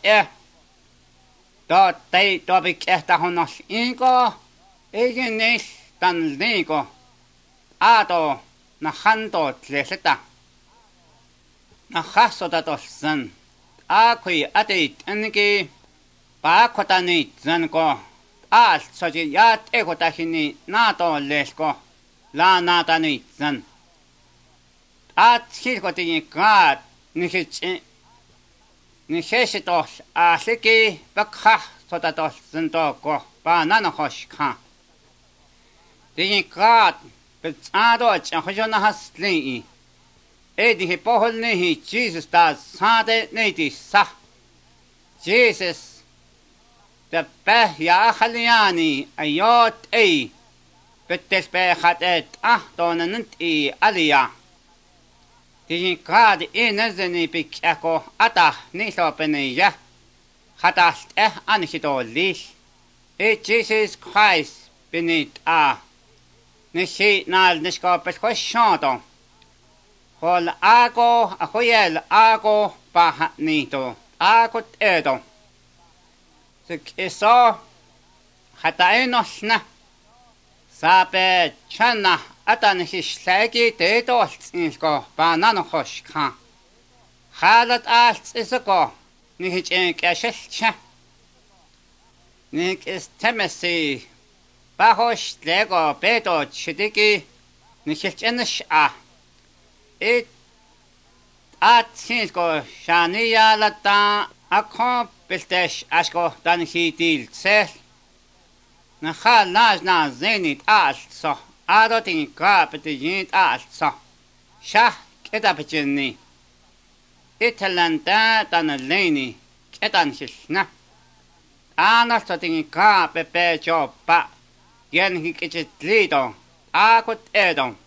Do tay do pik ehtahonos inko. Egin nish tan linko. Ado. Na hanto tleseta. Na hasota tosan. Akui atit enki. Pakotani zanko. As soji yat ekotahini nato lesko. La natani zan. At hilkotini kat. Nishitos asiki. Bakha sotatos zantoko. Pa nanohosh ka. Dini kat. Ado chahojona hasli. Edi poholni Jesus ta sade neti sa. Jesus the peh ya khaliani ayot betes pe khatet donanent alia. Dijin kad inazeni pikako ata nisopenia. Hatast anhitolis. Jesus Christ benit Nishi nal nishkopes kwashoto. Hol ako ahoyel ako paha nito. Ako edo. Iso hataenosna sape chana atanhishlagi dedoltsinsko bananohoshka halat alts isako nihichin kashilcha nik istemesi bahosh lego bedo chidiki nihilchinish it atsinsko shaniya lata akho Biltesh asko dan hitil tsel. Nahal najna zenit also. Adotin kapitijint also. Shah ketapijini. Italanta dan leni ketan hilna. Anastotin kapepe jopa. Yen hikichit lido. Akut edon.